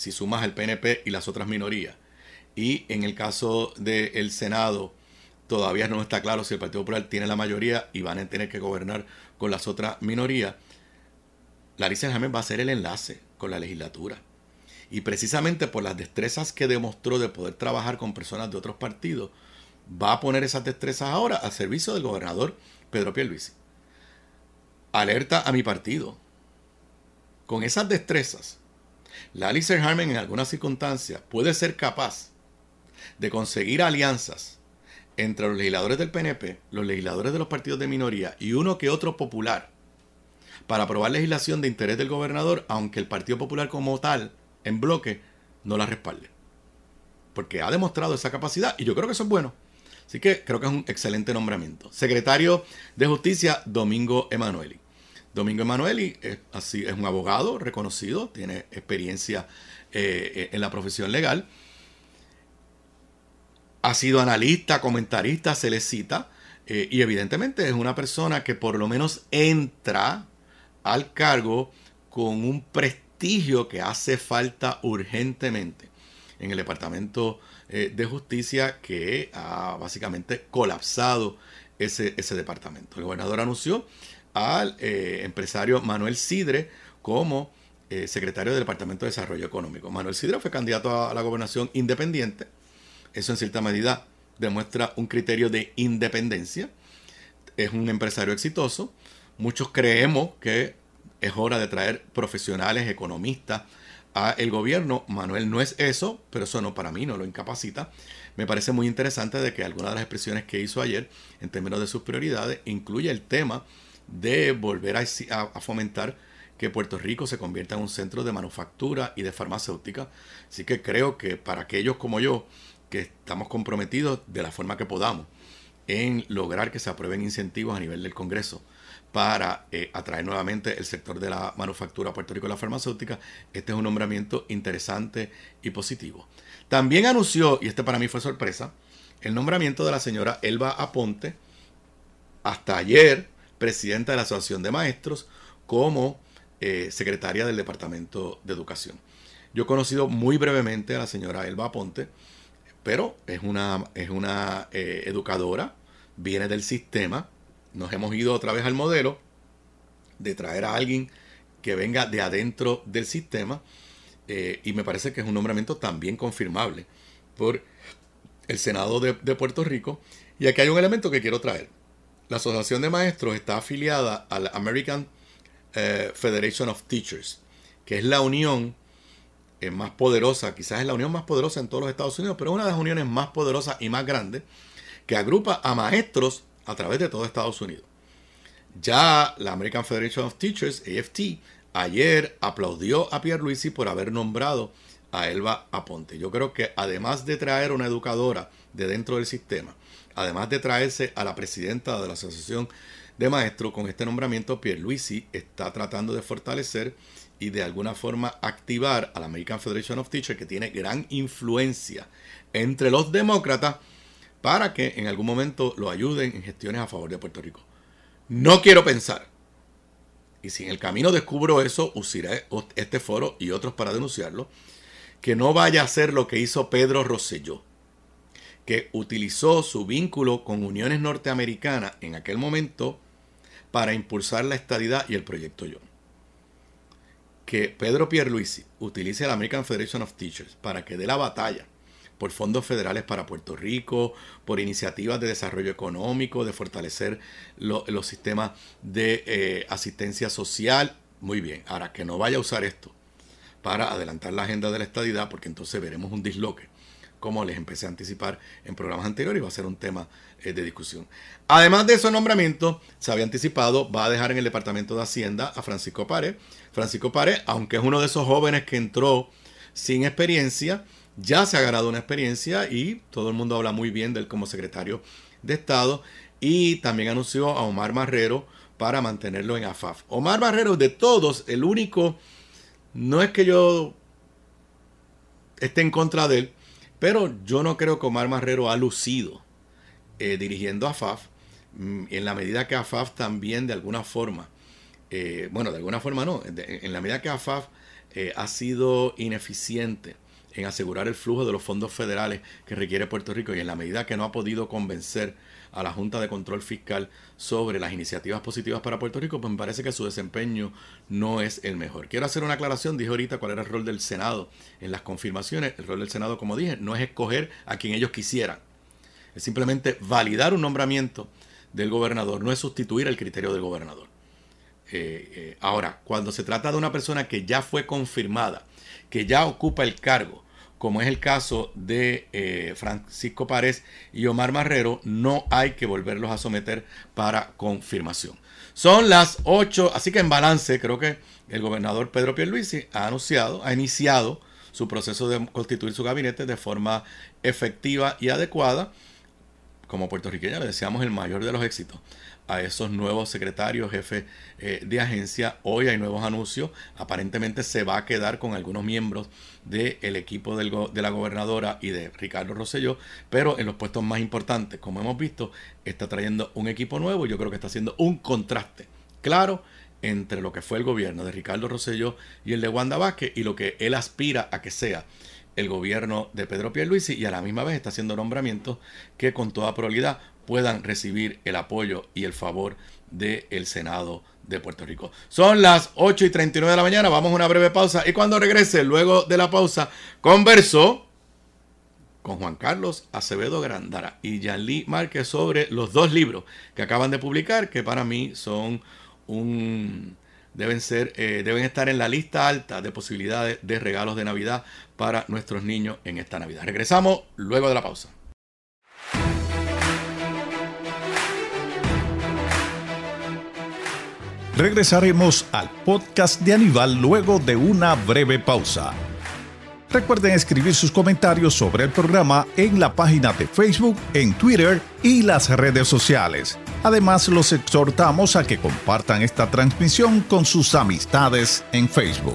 si sumas el PNP y las otras minorías. Y en el caso del Senado, todavía no está claro si el Partido Popular tiene la mayoría y van a tener que gobernar con las otras minorías. Larry Selhammer Hammer va a ser el enlace con la legislatura. Y precisamente por las destrezas que demostró de poder trabajar con personas de otros partidos, va a poner esas destrezas ahora al servicio del gobernador Pedro Pierluisi. Alerta a mi partido. Con esas destrezas, Larry Selhammer Hammer en algunas circunstancias puede ser capaz de conseguir alianzas entre los legisladores del PNP, los legisladores de los partidos de minoría y uno que otro popular para aprobar legislación de interés del gobernador, aunque el Partido Popular como tal, en bloque, no la respalde. Porque ha demostrado esa capacidad y yo creo que eso es bueno. Así que creo que es un excelente nombramiento. Secretario de Justicia, Domingo Emanueli. Domingo Emanueli es un abogado reconocido, tiene experiencia en la profesión legal. Ha sido analista, comentarista, se le cita, y evidentemente es una persona que por lo menos entra al cargo con un prestigio que hace falta urgentemente en el Departamento de Justicia, que ha básicamente colapsado ese departamento. El gobernador anunció al empresario Manuel Sidre como secretario del Departamento de Desarrollo Económico. Manuel Sidre fue candidato a la gobernación independiente. Eso en cierta medida demuestra un criterio de independencia. Es un empresario exitoso. Muchos creemos que es hora de traer profesionales, economistas al gobierno. Manuel no es eso, pero eso no, para mí no lo incapacita. Me parece muy interesante de que algunas de las expresiones que hizo ayer en términos de sus prioridades incluye el tema de volver a fomentar que Puerto Rico se convierta en un centro de manufactura y de farmacéutica. Así que creo que para aquellos como yo, que estamos comprometidos de la forma que podamos en lograr que se aprueben incentivos a nivel del Congreso para atraer nuevamente el sector de la manufactura a Puerto Rico y la farmacéutica, este es un nombramiento interesante y positivo. También anunció, y este para mí fue sorpresa, el nombramiento de la señora Elba Aponte, hasta ayer presidenta de la Asociación de Maestros, como secretaria del Departamento de Educación. Yo he conocido muy brevemente a la señora Elba Aponte, pero es una educadora, viene del sistema. Nos hemos ido otra vez al modelo de traer a alguien que venga de adentro del sistema, y me parece que es un nombramiento también confirmable por el Senado de Puerto Rico. Y aquí hay un elemento que quiero traer. La Asociación de Maestros está afiliada a la American Federation of Teachers, que es la unión más poderosa, quizás es la unión más poderosa en todos los Estados Unidos, pero es una de las uniones más poderosas y más grandes que agrupa a maestros a través de todo Estados Unidos. Ya la American Federation of Teachers, AFT, ayer aplaudió a Pierluisi por haber nombrado a Elba Aponte. Yo creo que además de traer una educadora de dentro del sistema, además de traerse a la presidenta de la Asociación de Maestros, con este nombramiento Pierluisi está tratando de fortalecer y de alguna forma activar a la American Federation of Teachers, que tiene gran influencia entre los demócratas, para que en algún momento lo ayuden en gestiones a favor de Puerto Rico. No quiero pensar, y si en el camino descubro eso, usaré este foro y otros para denunciarlo, que no vaya a ser lo que hizo Pedro Rosselló, que utilizó su vínculo con uniones norteamericanas en aquel momento para impulsar la estadidad y el proyecto John. Que Pedro Pierluisi utilice la American Federation of Teachers para que dé la batalla por fondos federales para Puerto Rico, por iniciativas de desarrollo económico, de fortalecer los sistemas de asistencia social. Muy bien. Ahora, que no vaya a usar esto para adelantar la agenda de la estadidad, porque entonces veremos un disloque, como les empecé a anticipar en programas anteriores, y va a ser un tema de discusión. Además de esos nombramientos, se había anticipado, va a dejar en el Departamento de Hacienda a Francisco Párez. Francisco Párez, aunque es uno de esos jóvenes que entró sin experiencia, ya se ha ganado una experiencia y todo el mundo habla muy bien de él como secretario de Estado. Y también anunció a Omar Marrero para mantenerlo en AFAF. Omar Marrero, de todos, el único, no es que yo esté en contra de él, pero yo no creo que Omar Marrero ha lucido dirigiendo a AFAF, en la medida que AFAF también de alguna forma, de alguna forma no, en la medida que AFAF ha sido ineficiente en asegurar el flujo de los fondos federales que requiere Puerto Rico, y en la medida que no ha podido convencer a la Junta de Control Fiscal sobre las iniciativas positivas para Puerto Rico, pues me parece que su desempeño no es el mejor. Quiero hacer una aclaración. Dije ahorita cuál era el rol del Senado en las confirmaciones. El rol del Senado, como dije, no es escoger a quien ellos quisieran. Es simplemente validar un nombramiento del gobernador, no es sustituir el criterio del gobernador. Ahora, cuando se trata de una persona que ya fue confirmada, que ya ocupa el cargo, como es el caso de Francisco Párez y Omar Marrero, no hay que volverlos a someter para confirmación. Son las 8, así que en balance creo que el gobernador Pedro Pierluisi ha iniciado su proceso de constituir su gabinete de forma efectiva y adecuada. Como puertorriqueños le deseamos el mayor de los éxitos a esos nuevos secretarios, jefes de agencia. Hoy hay nuevos anuncios. Aparentemente se va a quedar con algunos miembros del equipo de la gobernadora y de Ricardo Rosselló, pero en los puestos más importantes, como hemos visto, está trayendo un equipo nuevo. Yo creo que está haciendo un contraste claro entre lo que fue el gobierno de Ricardo Rosselló y el de Wanda Vázquez, y lo que él aspira a que sea el gobierno de Pedro Pierluisi, y a la misma vez está haciendo nombramientos que con toda probabilidad puedan recibir el apoyo y el favor del Senado de Puerto Rico. Son las 8:39 de la mañana, vamos a una breve pausa, y cuando regrese, luego de la pausa, converso con Juan Carlos Acevedo Grandara y Yanlí Márquez sobre los dos libros que acaban de publicar, que para mí son deben estar en la lista alta de posibilidades de regalos de Navidad para nuestros niños en esta Navidad. Regresamos luego de la pausa. Regresaremos al podcast de Aníbal luego de una breve pausa. Recuerden escribir sus comentarios sobre el programa en la página de Facebook, en Twitter y las redes sociales. Además, los exhortamos a que compartan esta transmisión con sus amistades en Facebook.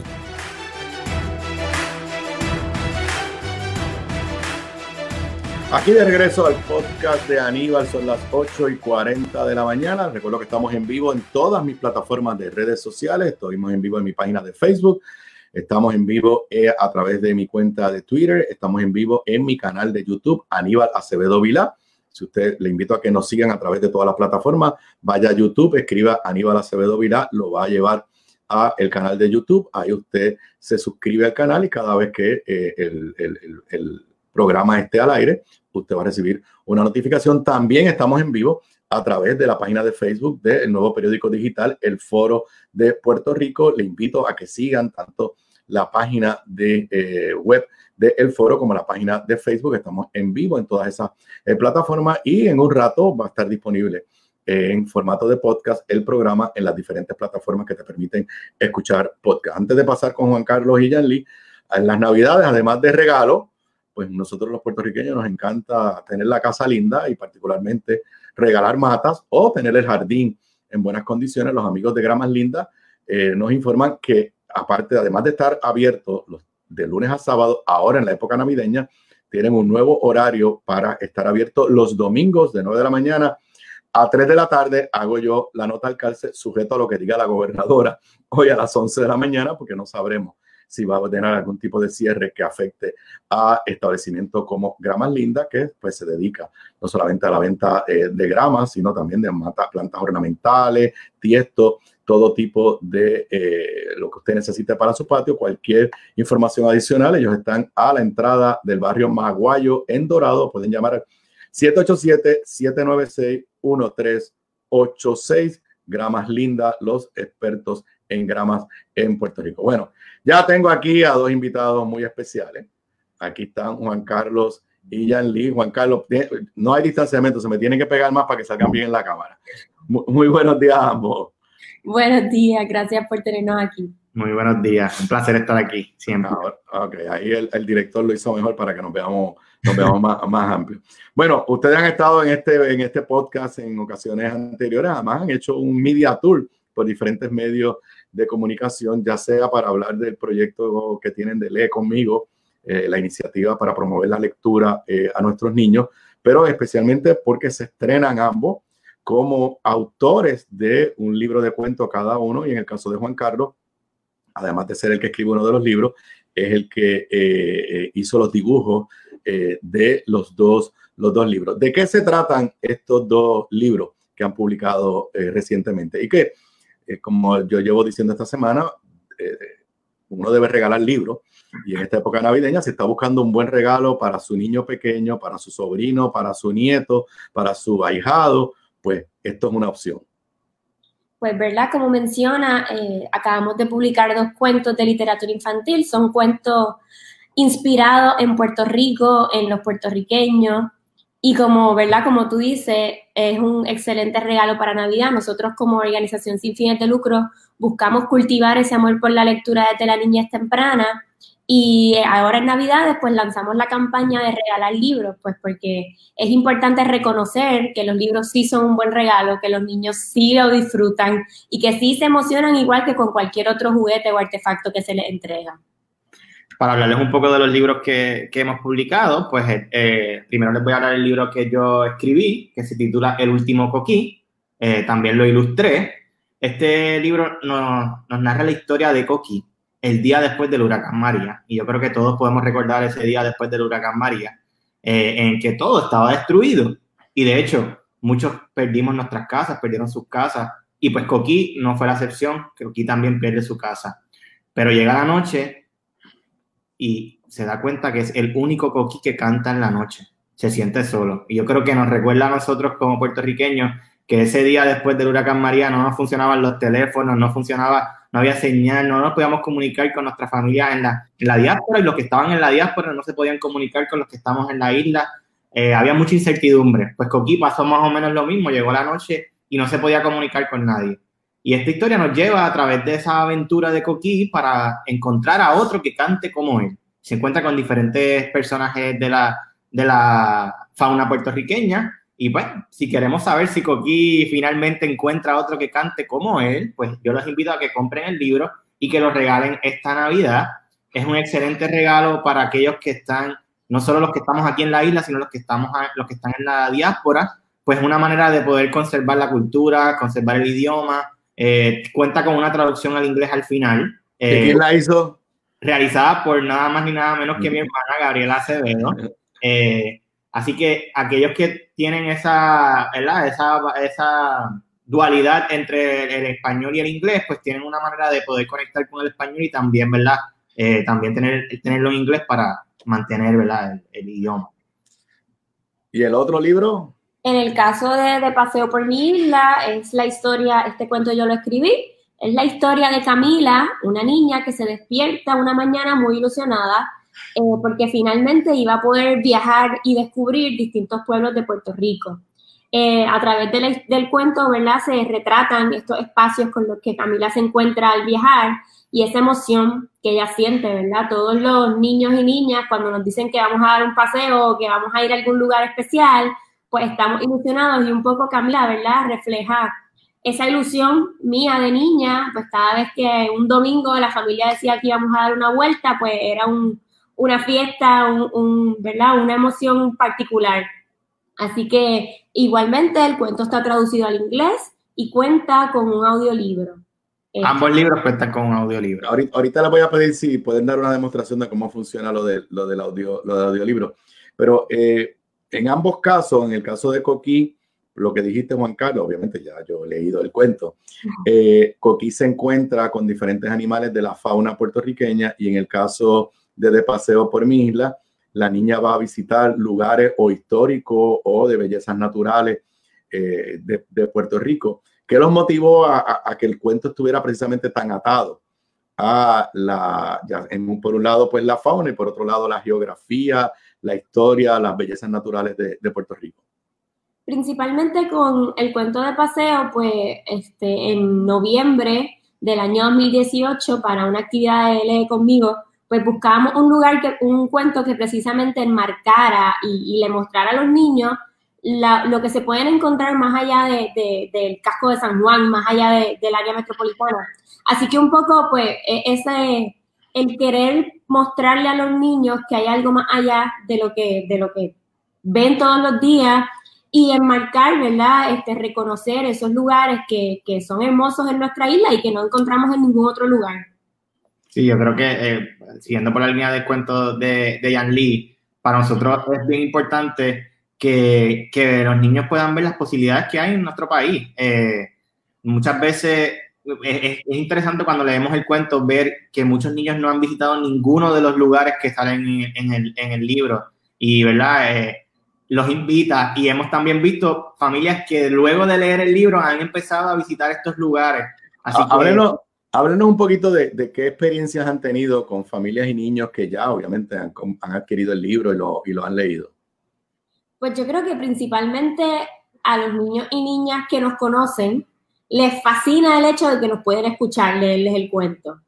Aquí de regreso al podcast de Aníbal, son las 8:40 de la mañana. Recuerdo que estamos en vivo en todas mis plataformas de redes sociales. Estamos en vivo en mi página de Facebook. Estamos en vivo a través de mi cuenta de Twitter. Estamos en vivo en mi canal de YouTube, Aníbal Acevedo Vilá. Si usted, le invito a que nos sigan a través de todas las plataformas, vaya a YouTube, escriba Aníbal Acevedo Vilá, lo va a llevar a el canal de YouTube. Ahí usted se suscribe al canal y cada vez que el programa esté al aire, usted va a recibir una notificación. También estamos en vivo a través de la página de Facebook del nuevo periódico digital, El Foro de Puerto Rico. Le invito a que sigan tanto la página de web de El Foro como la página de Facebook. Estamos en vivo en todas esas plataformas, y en un rato va a estar disponible en formato de podcast el programa en las diferentes plataformas que te permiten escuchar podcast. Antes de pasar con Juan Carlos y Yanlí, en las Navidades, además de regalo, pues nosotros los puertorriqueños nos encanta tener la casa linda y particularmente regalar matas o tener el jardín en buenas condiciones. Los amigos de Gramas Lindas nos informan que además de estar abiertos de lunes a sábado, ahora en la época navideña, tienen un nuevo horario para estar abiertos los domingos de 9 de la mañana a 3 de la tarde. Hago yo la nota al calce, sujeto a lo que diga la gobernadora hoy a las 11 de la mañana, porque no sabremos si va a tener algún tipo de cierre que afecte a establecimientos como Gramas Lindas, que pues se dedica no solamente a la venta de gramas, sino también de plantas ornamentales, tiestos, todo tipo de lo que usted necesite para su patio. Cualquier información adicional, ellos están a la entrada del barrio Maguayo en Dorado. Pueden llamar al 787-796-1386. Gramas Lindas, los expertos en gramas en Puerto Rico. Bueno, ya tengo aquí a dos invitados muy especiales. Aquí están Juan Carlos y Yanlí. Juan Carlos, no hay distanciamiento, se me tienen que pegar más para que salgan bien en la cámara. Muy buenos días a ambos. Buenos días, gracias por tenernos aquí. Muy buenos días, un placer estar aquí siempre. Ok, ahí el director lo hizo mejor para que nos veamos más amplio. Bueno, ustedes han estado en este podcast en ocasiones anteriores. Además han hecho un media tour por diferentes medios de comunicación, ya sea para hablar del proyecto que tienen de Lee Conmigo, la iniciativa para promover la lectura a nuestros niños, pero especialmente porque se estrenan ambos como autores de un libro de cuentos cada uno, y en el caso de Juan Carlos, además de ser el que escribe uno de los libros, es el que hizo los dibujos de los dos libros. ¿De qué se tratan estos dos libros que han publicado recientemente? Y que, como yo llevo diciendo esta semana, uno debe regalar libros. Y en esta época navideña se está buscando un buen regalo para su niño pequeño, para su sobrino, para su nieto, para su ahijado. Pues esto es una opción. Pues, ¿verdad? Como menciona, acabamos de publicar 2 cuentos de literatura infantil. Son cuentos inspirados en Puerto Rico, en los puertorriqueños. Y como, ¿verdad? Como tú dices, es un excelente regalo para Navidad. Nosotros como organización sin fines de lucro buscamos cultivar ese amor por la lectura desde la niñez temprana. Y ahora en Navidades, pues lanzamos la campaña de regalar libros, pues porque es importante reconocer que los libros sí son un buen regalo, que los niños sí lo disfrutan y que sí se emocionan igual que con cualquier otro juguete o artefacto que se les entrega. Para hablarles un poco de los libros que hemos publicado, pues primero les voy a hablar del libro que yo escribí, que se titula El último coquí. También lo ilustré. Este libro nos narra la historia de Coquí el día después del huracán María. Y yo creo que todos podemos recordar ese día después del huracán María, en que todo estaba destruido. Y de hecho, muchos perdimos nuestras casas, perdieron sus casas. Y pues Coquí no fue la excepción, Coquí también pierde su casa. Pero llega la noche y se da cuenta que es el único Coquí que canta en la noche. Se siente solo. Y yo creo que nos recuerda a nosotros como puertorriqueños que ese día después del huracán María no nos funcionaban los teléfonos, no había señal, no nos podíamos comunicar con nuestra familia en la diáspora, y los que estaban en la diáspora no se podían comunicar con los que estamos en la isla. Había mucha incertidumbre. Pues Coquí pasó más o menos lo mismo, llegó la noche y no se podía comunicar con nadie. Y esta historia nos lleva a través de esa aventura de Coquí para encontrar a otro que cante como él. Se encuentra con diferentes personajes de la fauna puertorriqueña. Y pues, si queremos saber si Coquí finalmente encuentra otro que cante como él, pues yo los invito a que compren el libro y que lo regalen esta Navidad. Es un excelente regalo para aquellos que están, no solo los que estamos aquí en la isla, sino los que están en la diáspora. Pues una manera de poder conservar la cultura, conservar el idioma. Cuenta con una traducción al inglés al final. ¿Quién la hizo? Realizada por nada más ni nada menos que mi hermana Gabriela Acevedo. Así que aquellos que tienen esa dualidad entre el español y el inglés, pues tienen una manera de poder conectar con el español y también, ¿verdad? También tenerlo en inglés para mantener, ¿verdad? El idioma. ¿Y el otro libro? En el caso de Paseo por mi isla, es la historia, este cuento yo lo escribí, es la historia de Camila, una niña que se despierta una mañana muy ilusionada porque finalmente iba a poder viajar y descubrir distintos pueblos de Puerto Rico. A través del cuento, ¿verdad?, se retratan estos espacios con los que Camila se encuentra al viajar y esa emoción que ella siente, ¿verdad? Todos los niños y niñas, cuando nos dicen que vamos a dar un paseo o que vamos a ir a algún lugar especial, pues estamos ilusionados, y un poco Camila, ¿verdad?, refleja esa ilusión mía de niña. Pues cada vez que un domingo la familia decía que íbamos a dar una vuelta, pues era una fiesta, ¿verdad?, una emoción particular. Así que igualmente el cuento está traducido al inglés y cuenta con un audiolibro. Ambos libros cuentan con un audiolibro. Ahorita les voy a pedir si pueden dar una demostración de cómo funciona lo del audiolibro. Pero en ambos casos, en el caso de Coquí, lo que dijiste, Juan Carlos, obviamente ya yo he leído el cuento. Coquí se encuentra con diferentes animales de la fauna puertorriqueña, y en el caso de Paseo por mi isla, la niña va a visitar lugares o históricos o de bellezas naturales de Puerto Rico. ¿Qué los motivó a que el cuento estuviera precisamente tan atado a por un lado, pues la fauna, y por otro lado, la geografía, la historia, las bellezas naturales de Puerto Rico? Principalmente con el cuento de Paseo, pues en noviembre del año 2018, para una actividad de Lee Conmigo, pues buscábamos un cuento que precisamente enmarcara y le mostrara a los niños lo que se pueden encontrar más allá del casco de San Juan, más allá del área metropolitana. Así que un poco, pues, el querer mostrarle a los niños que hay algo más allá de lo que ven todos los días, y enmarcar, ¿verdad?, reconocer esos lugares que son hermosos en nuestra isla y que no encontramos en ningún otro lugar. Sí, yo creo que siguiendo por la línea del cuento de Yan Lee, para nosotros es bien importante que los niños puedan ver las posibilidades que hay en nuestro país. Muchas veces es interesante cuando leemos el cuento ver que muchos niños no han visitado ninguno de los lugares que salen en el libro y, ¿verdad? Los invita, y hemos también visto familias que luego de leer el libro han empezado a visitar estos lugares. Así Háblenos un poquito de qué experiencias han tenido con familias y niños que ya obviamente han adquirido el libro y lo han leído. Pues yo creo que principalmente a los niños y niñas que nos conocen les fascina el hecho de que nos pueden escuchar leerles el cuento.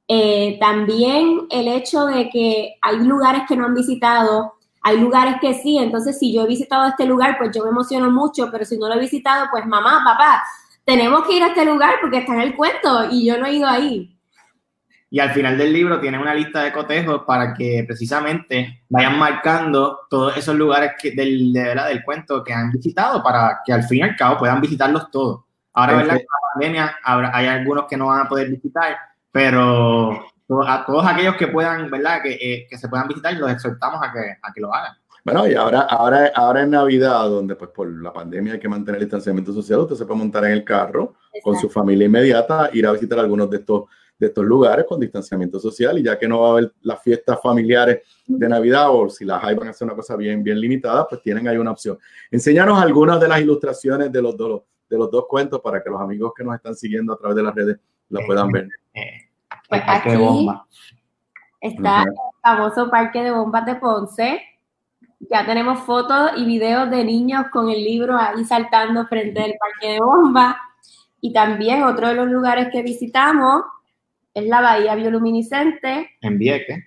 También el hecho de que hay lugares que no han visitado, hay lugares que sí, entonces si yo he visitado este lugar, pues yo me emociono mucho, pero si no lo he visitado, pues mamá, papá, tenemos que ir a este lugar porque está en el cuento y yo no he ido ahí. Y al final del libro tiene una lista de cotejos para que precisamente vayan marcando todos esos lugares del cuento que han visitado para que al fin y al cabo puedan visitarlos todos. Ahora, ¿verdad? Con la pandemia hay algunos que no van a poder visitar, pero a todos aquellos que puedan, ¿verdad? Que se puedan visitar, los exhortamos a que lo hagan. Bueno, y ahora en Navidad, donde pues por la pandemia hay que mantener el distanciamiento social, usted se puede montar en el carro con su familia inmediata, ir a visitar algunos de estos lugares con distanciamiento social, y ya que no va a haber las fiestas familiares de Navidad, o si las hay van a ser una cosa bien limitada, pues tienen ahí una opción. Enséñanos algunas de las ilustraciones de los dos cuentos para que los amigos que nos están siguiendo a través de las redes la puedan ver. Pues aquí está el famoso Parque de Bombas de Ponce. Ya tenemos fotos y videos de niños con el libro ahí saltando frente al Parque de Bombas. Y también otro de los lugares que visitamos es la Bahía Bioluminiscente. En Vieques.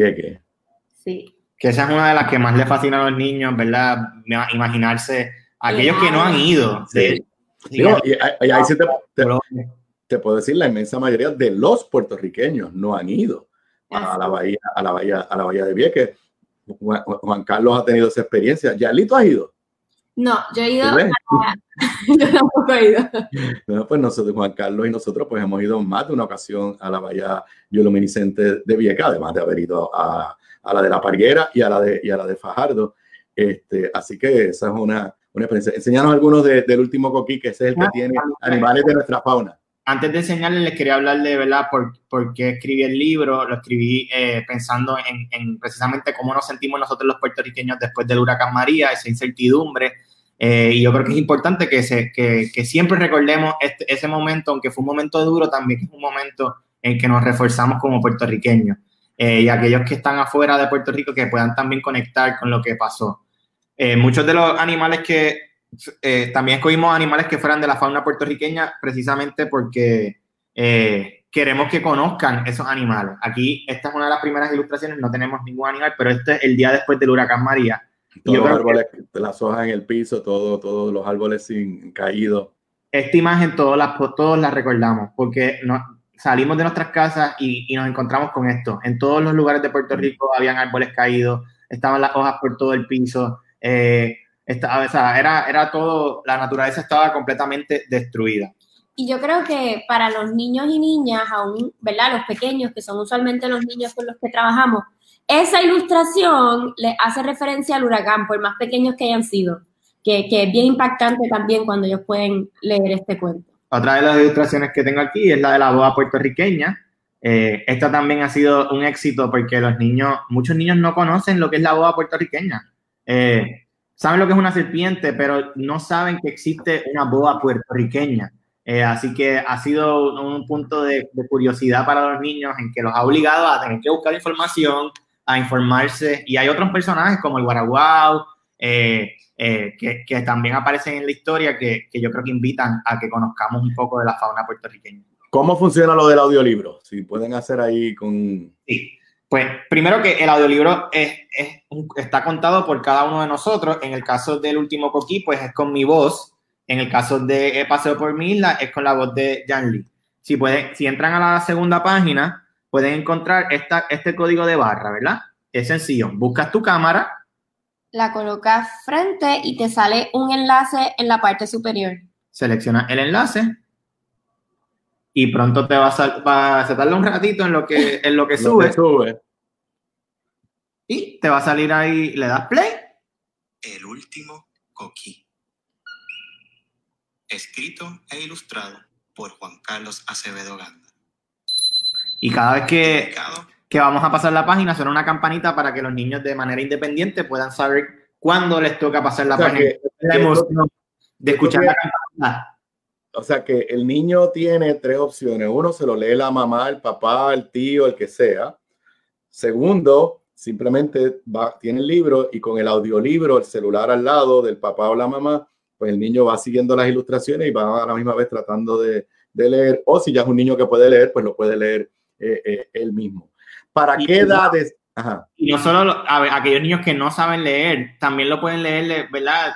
Sí. Que esa es una de las que más le fascina a los niños, ¿verdad? Imaginarse aquellos que no han ido. Sí. Y ahí sí te puedo decir, la inmensa mayoría de los puertorriqueños no han ido a la bahía de Vieques. Juan Carlos ha tenido esa experiencia. ¿Yarly, tú has ido? No, yo he ido. Yo tampoco he ido. Bueno, pues nosotros, Juan Carlos y nosotros, pues hemos ido más de una ocasión a la bahía bioluminiscente de Vieques, además de haber ido a la de La Parguera y a la de Fajardo. Así que esa es una experiencia. Enséñanos algunos del último coquí, que ese es el que tiene animales de nuestra fauna. Antes de enseñarles, les quería hablar de, ¿verdad?, por qué escribí el libro. Lo escribí pensando en precisamente cómo nos sentimos nosotros los puertorriqueños después del huracán María, esa incertidumbre. Y yo creo que es importante que siempre recordemos ese momento, aunque fue un momento duro, también es un momento en que nos reforzamos como puertorriqueños. Y aquellos que están afuera de Puerto Rico que puedan también conectar con lo que pasó. Muchos de los animales que... también escogimos animales que fueran de la fauna puertorriqueña precisamente porque queremos que conozcan esos animales. Aquí, esta es una de las primeras ilustraciones, no tenemos ningún animal, pero este es el día después del huracán María. Todos los árboles, las hojas en el piso, todos los árboles sin caídos. Esta imagen todos la recordamos porque salimos de nuestras casas y nos encontramos con esto. En todos los lugares de Puerto Rico habían árboles caídos, estaban las hojas por todo el piso. Era todo, la naturaleza estaba completamente destruida. Y yo creo que para los niños y niñas, aún, ¿verdad?, los pequeños, que son usualmente los niños con los que trabajamos, esa ilustración les hace referencia al huracán, por más pequeños que hayan sido, que es bien impactante también cuando ellos pueden leer este cuento. Otra de las ilustraciones que tengo aquí es la de la boa puertorriqueña. Esta también ha sido un éxito porque muchos niños no conocen lo que es la boa puertorriqueña. Saben lo que es una serpiente, pero no saben que existe una boa puertorriqueña. Así que ha sido un punto de curiosidad para los niños en que los ha obligado a tener que buscar información, a informarse. Y hay otros personajes como el guaraguao, que también aparecen en la historia que yo creo que invitan a que conozcamos un poco de la fauna puertorriqueña. ¿Cómo funciona lo del audiolibro? Si pueden hacer ahí con... Sí. Pues primero que el audiolibro está contado por cada uno de nosotros. En el caso del último coquí, pues es con mi voz. En el caso de Paseo por mi isla, es con la voz de Yan Lee. Si entran a la segunda página, pueden encontrar este código de barra, ¿verdad? Es sencillo. Buscas tu cámara. La colocas frente y te sale un enlace en la parte superior. Seleccionas el enlace. y pronto te se tarda un ratito en lo que sube. Y te va a salir ahí, le das play. El último coquí. Escrito e ilustrado por Juan Carlos Acevedo Ganda. Y cada vez que vamos a pasar la página, suena una campanita para que los niños de manera independiente puedan saber cuándo les toca pasar la página. La emoción de escuchar la campanita. O sea que el niño tiene 3 opciones. Uno, se lo lee la mamá, el papá, el tío, el que sea. Segundo, simplemente tiene el libro y con el audiolibro, el celular al lado del papá o la mamá, pues el niño va siguiendo las ilustraciones y va a la misma vez tratando de leer. O si ya es un niño que puede leer, pues lo puede leer él mismo. ¿Para qué edades? Ajá. Y no solo aquellos niños que no saben leer, también lo pueden leer, ¿verdad?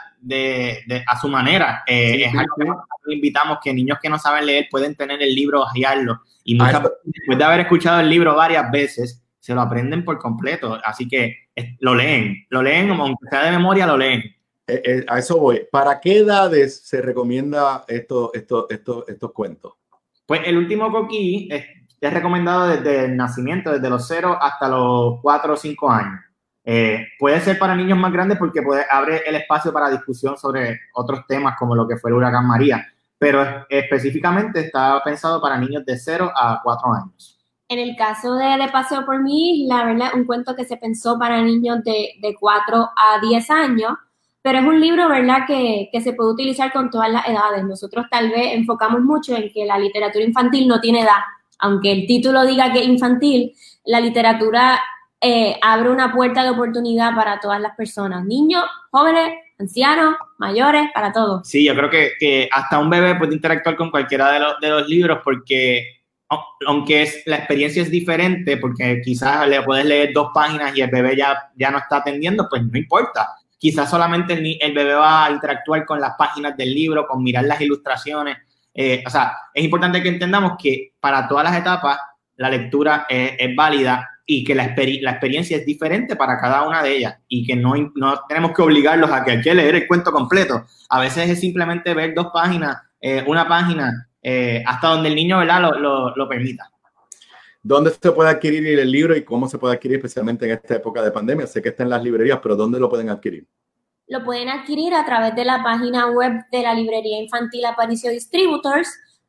A su manera. Es algo que invitamos, que niños que no saben leer pueden tener el libro, hojearlo. Y después de haber escuchado el libro varias veces, se lo aprenden por completo. Así que lo leen, aunque sea de memoria, lo leen. A eso voy. ¿Para qué edades se recomienda estos cuentos? Pues el último coquí es recomendado desde el nacimiento, desde los 0 hasta los 4 o 5 años. Puede ser para niños más grandes porque abre el espacio para discusión sobre otros temas como lo que fue el huracán María, pero específicamente está pensado para niños de 0 a 4 años. En el caso de Paseo por mi isla, ¿verdad? Un cuento que se pensó para niños de 4 a 10 años, pero es un libro, ¿verdad?, que se puede utilizar con todas las edades. Nosotros tal vez enfocamos mucho en que la literatura infantil no tiene edad. Aunque el título diga que es infantil, la literatura abre una puerta de oportunidad para todas las personas. Niños, jóvenes, ancianos, mayores, para todos. Sí, yo creo que hasta un bebé puede interactuar con cualquiera de los libros porque, aunque la experiencia es diferente, porque quizás le puedes leer 2 páginas y el bebé ya no está atendiendo, pues no importa. Quizás solamente el bebé va a interactuar con las páginas del libro, con mirar las ilustraciones. O sea, es importante que entendamos que para todas las etapas la lectura es válida y que la experiencia es diferente para cada una de ellas y que no tenemos que obligarlos a que hay que leer el cuento completo. A veces es simplemente ver 2 páginas, una página, hasta donde el niño, ¿verdad?, lo permita. ¿Dónde se puede adquirir el libro y cómo se puede adquirir especialmente en esta época de pandemia? Sé que está en las librerías, pero ¿dónde lo pueden adquirir? Lo pueden adquirir a través de la página web de la librería infantil Aparicio Distributors,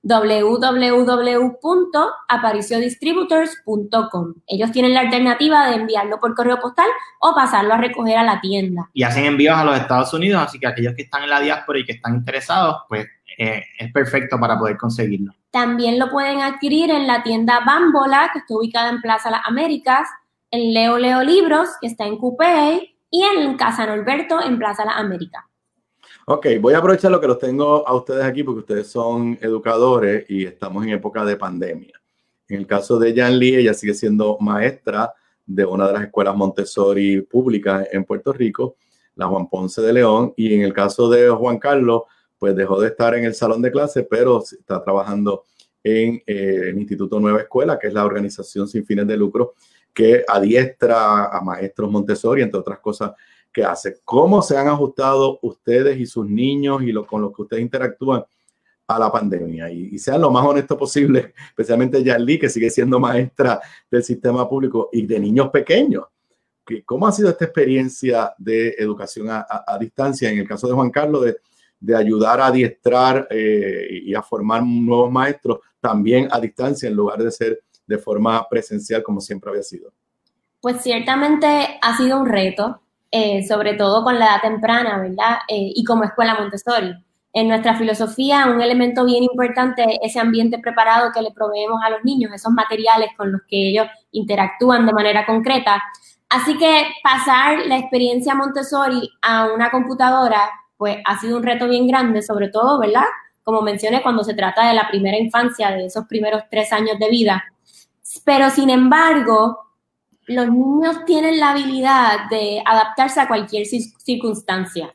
www.apariciodistributors.com. Ellos tienen la alternativa de enviarlo por correo postal o pasarlo a recoger a la tienda. Y hacen envíos a los Estados Unidos, así que aquellos que están en la diáspora y que están interesados, pues es perfecto para poder conseguirlo. También lo pueden adquirir en la tienda Bambola, que está ubicada en Plaza Las Américas, en Leo Libros, que está en Coupey, y en Casa Norberto, en Plaza Las Américas. Ok, voy a aprovechar lo que los tengo a ustedes aquí porque ustedes son educadores y estamos en época de pandemia. En el caso de Yan Lee, ella sigue siendo maestra de una de las escuelas Montessori públicas en Puerto Rico, la Juan Ponce de León, y en el caso de Juan Carlos, pues dejó de estar en el salón de clases, pero está trabajando en el Instituto Nueva Escuela, que es la organización sin fines de lucro que adiestra a maestros Montessori, entre otras cosas que hace. ¿Cómo se han ajustado ustedes y sus niños y con los que ustedes interactúan a la pandemia? Y sean lo más honestos posible, especialmente Yanli, que sigue siendo maestra del sistema público y de niños pequeños. ¿Cómo ha sido esta experiencia de educación a distancia? En el caso de Juan Carlos, de ayudar a adiestrar y a formar nuevos maestros también a distancia en lugar de ser de forma presencial como siempre había sido. Pues ciertamente ha sido un reto, sobre todo con la edad temprana, ¿verdad? Y como escuela Montessori. En nuestra filosofía, un elemento bien importante es ese ambiente preparado que le proveemos a los niños, esos materiales con los que ellos interactúan de manera concreta. Así que pasar la experiencia Montessori a una computadora, pues ha sido un reto bien grande, sobre todo, ¿verdad? Como mencioné, cuando se trata de la primera infancia, de esos primeros 3 años de vida. Pero, sin embargo, los niños tienen la habilidad de adaptarse a cualquier circunstancia.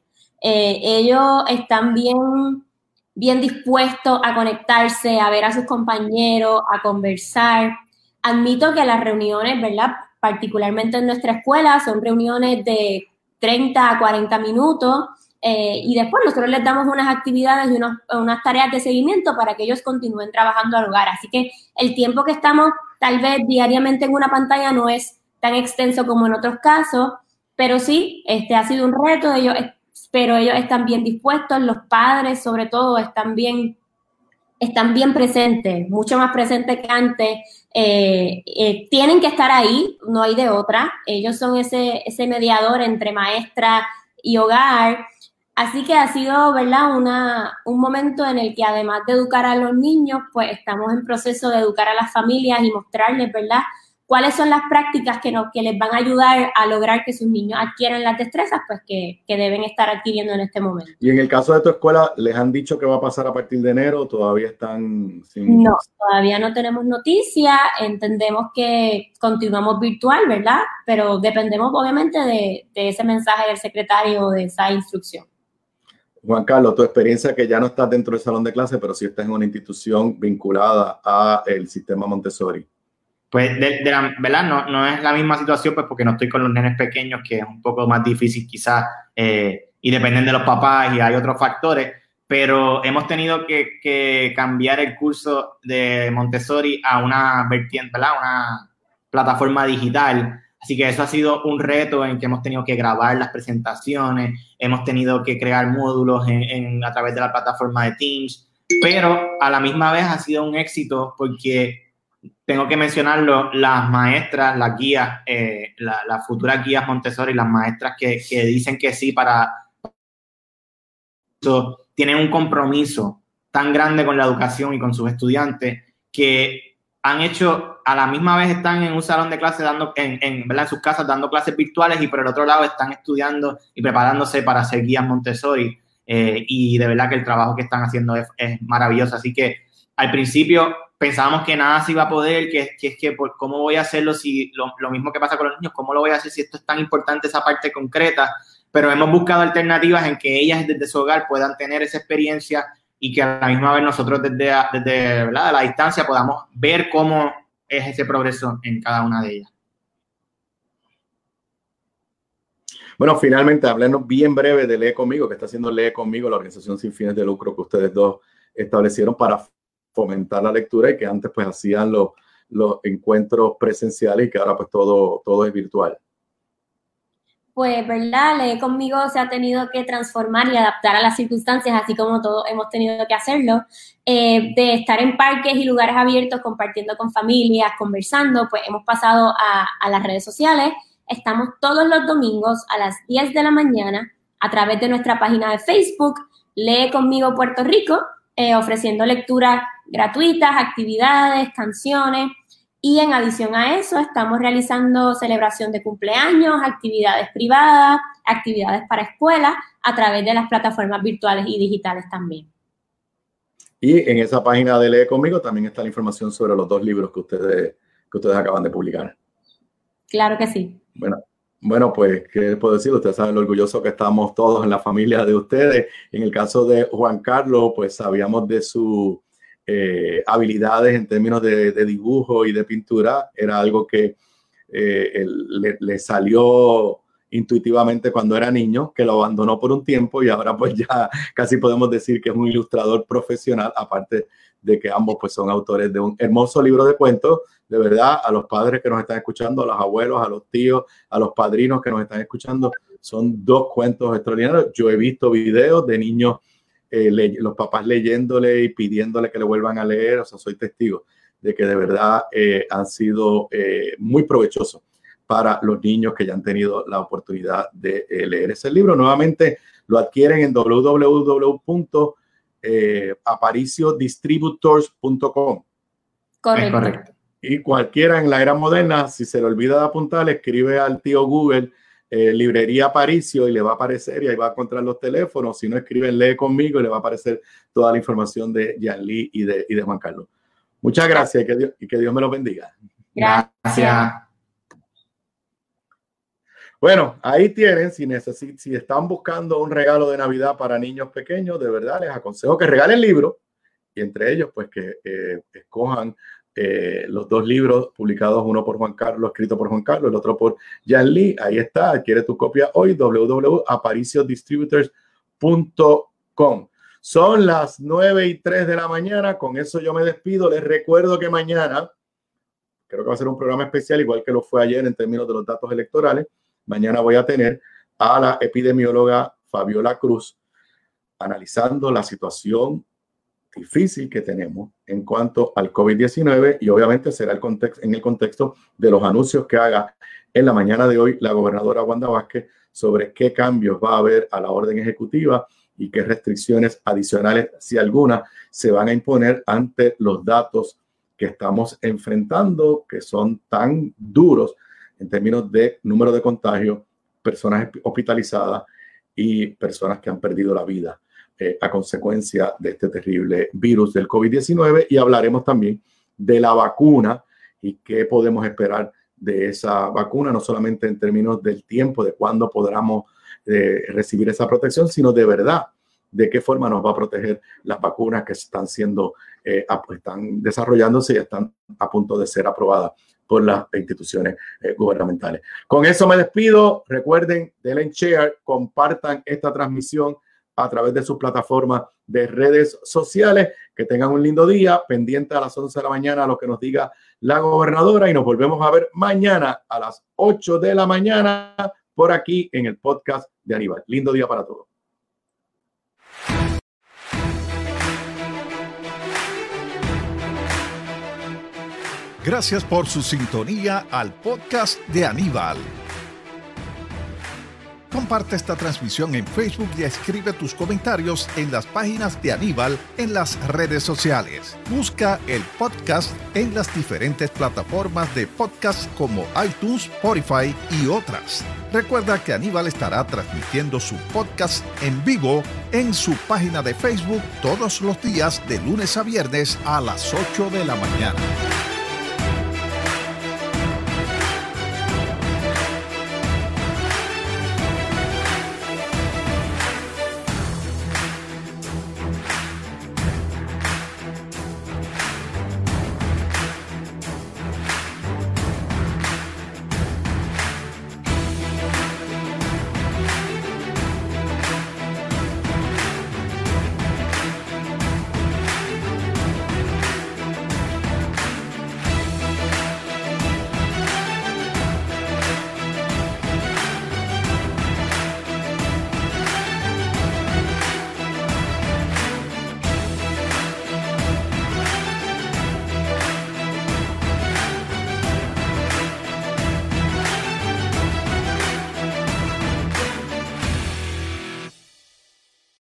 Ellos están bien dispuestos a conectarse, a ver a sus compañeros, a conversar. Admito que las reuniones, ¿verdad?, particularmente en nuestra escuela, son reuniones de 30 a 40 minutos y después nosotros les damos unas actividades y unas tareas de seguimiento para que ellos continúen trabajando al hogar. Así que el tiempo que estamos tal vez diariamente en una pantalla no es tan extenso como en otros casos, pero sí, ha sido un reto, pero ellos están bien dispuestos, los padres sobre todo están bien presentes, mucho más presentes que antes. Tienen que estar ahí, no hay de otra. Ellos son ese mediador entre maestra y hogar. Así que ha sido, ¿verdad?, un momento en el que además de educar a los niños, pues estamos en proceso de educar a las familias y mostrarles, ¿verdad?, cuáles son las prácticas que les van a ayudar a lograr que sus niños adquieran las destrezas pues que deben estar adquiriendo en este momento. Y en el caso de tu escuela, ¿les han dicho qué va a pasar a partir de enero? ¿Todavía están sin...? No, todavía no tenemos noticias. Entendemos que continuamos virtual, ¿verdad? Pero dependemos obviamente de ese mensaje del secretario, de esa instrucción. Juan Carlos, tu experiencia, que ya no estás dentro del salón de clase, pero sí estás en una institución vinculada al sistema Montessori. Pues, ¿verdad? No es la misma situación, pues, porque no estoy con los nenes pequeños, que es un poco más difícil quizás, y dependen de los papás y hay otros factores, pero hemos tenido que cambiar el curso de Montessori a una vertiente, ¿verdad?, una plataforma digital. Así que eso ha sido un reto en que hemos tenido que grabar las presentaciones, hemos tenido que crear módulos a través de la plataforma de Teams, pero a la misma vez ha sido un éxito porque tengo que mencionarlo, las maestras, las guías, las futuras guías Montessori, las maestras que dicen que sí para eso, tienen un compromiso tan grande con la educación y con sus estudiantes que han hecho, a la misma vez están en un salón de clase dando, en sus casas dando clases virtuales y por el otro lado están estudiando y preparándose para ser guías Montessori y de verdad que el trabajo que están haciendo es maravilloso. Así que al principio pensábamos que nada se iba a poder, ¿cómo voy a hacerlo si lo mismo que pasa con los niños, cómo lo voy a hacer si esto es tan importante, esa parte concreta? Pero hemos buscado alternativas en que ellas desde su hogar puedan tener esa experiencia y que a la misma vez nosotros desde ¿verdad?, la distancia podamos ver cómo es ese progreso en cada una de ellas. Bueno, finalmente, háblenos bien breve de Lee Conmigo, que está haciendo Lee Conmigo, la organización sin fines de lucro que ustedes dos establecieron para fomentar la lectura y que antes pues hacían los encuentros presenciales y que ahora pues todo es virtual. Pues, ¿verdad? Lee Conmigo se ha tenido que transformar y adaptar a las circunstancias, así como todos hemos tenido que hacerlo, de estar en parques y lugares abiertos compartiendo con familias, conversando, pues hemos pasado a las redes sociales. Estamos todos los domingos a las 10 de la mañana a través de nuestra página de Facebook, Lee Conmigo Puerto Rico, ofreciendo lecturas gratuitas, actividades, canciones, y en adición a eso estamos realizando celebración de cumpleaños, actividades privadas, actividades para escuelas a través de las plataformas virtuales y digitales también. Y en esa página de Lee Conmigo también está la información sobre los 2 libros que ustedes acaban de publicar. Claro que sí. Bueno, pues, ¿qué les puedo decir? Ustedes saben lo orgullosos que estamos todos en la familia de ustedes. En el caso de Juan Carlos, pues sabíamos de sus habilidades en términos de dibujo y de pintura. Era algo que le salió intuitivamente cuando era niño, que lo abandonó por un tiempo y ahora pues ya casi podemos decir que es un ilustrador profesional, aparte de que ambos pues son autores de un hermoso libro de cuentos. De verdad, a los padres que nos están escuchando, a los abuelos, a los tíos, a los padrinos que nos están escuchando, son 2 cuentos extraordinarios. Yo he visto videos de niños, los papás leyéndole y pidiéndole que le vuelvan a leer. O sea, soy testigo de que de verdad han sido muy provechosos para los niños que ya han tenido la oportunidad de leer ese libro. Nuevamente lo adquieren en www.apariciodistributors.com. Correcto. Y cualquiera en la era moderna, si se le olvida de apuntar, le escribe al tío Google librería Aparicio y le va a aparecer y ahí va a encontrar los teléfonos. Si no, escriben Lee Conmigo y le va a aparecer toda la información de Yanli y de Juan Carlos. Muchas gracias y que Dios me los bendiga. Gracias. Bueno, ahí tienen, si están buscando un regalo de Navidad para niños pequeños, de verdad les aconsejo que regalen libros y entre ellos pues que escojan los 2 libros publicados, uno por Juan Carlos, escrito por Juan Carlos, el otro por Yanli. Ahí está, adquiere tu copia hoy, www.apariciodistributors.com. gmail.com. Son las 9:03 de la mañana. Con eso yo me despido. Les recuerdo que mañana, creo que va a ser un programa especial, igual que lo fue ayer en términos de los datos electorales. Mañana voy a tener a la epidemióloga Fabiola Cruz analizando la situación difícil que tenemos en cuanto al COVID-19 y obviamente será en el contexto de los anuncios que haga en la mañana de hoy la gobernadora Wanda Vázquez sobre qué cambios va a haber a la orden ejecutiva y qué restricciones adicionales, si alguna, se van a imponer ante los datos que estamos enfrentando, que son tan duros en términos de número de contagios, personas hospitalizadas y personas que han perdido la vida a consecuencia de este terrible virus del COVID-19. Y hablaremos también de la vacuna y qué podemos esperar de esa vacuna, no solamente en términos del tiempo, de cuándo podamos recibir esa protección, sino de verdad, de qué forma nos va a proteger las vacunas que están están desarrollándose y están a punto de ser aprobadas por las instituciones gubernamentales. Con eso me despido. Recuerden, denle share, compartan esta transmisión a través de sus plataformas de redes sociales. Que tengan un lindo día, pendiente a las 11 de la mañana a lo que nos diga la gobernadora, y nos volvemos a ver mañana a las 8 de la mañana por aquí en el podcast de Aníbal. Lindo día para todos. Gracias por su sintonía al podcast de Aníbal. Comparte esta transmisión en Facebook y escribe tus comentarios en las páginas de Aníbal en las redes sociales. Busca el podcast en las diferentes plataformas de podcast como iTunes, Spotify y otras. Recuerda que Aníbal estará transmitiendo su podcast en vivo en su página de Facebook todos los días de lunes a viernes a las 8 de la mañana.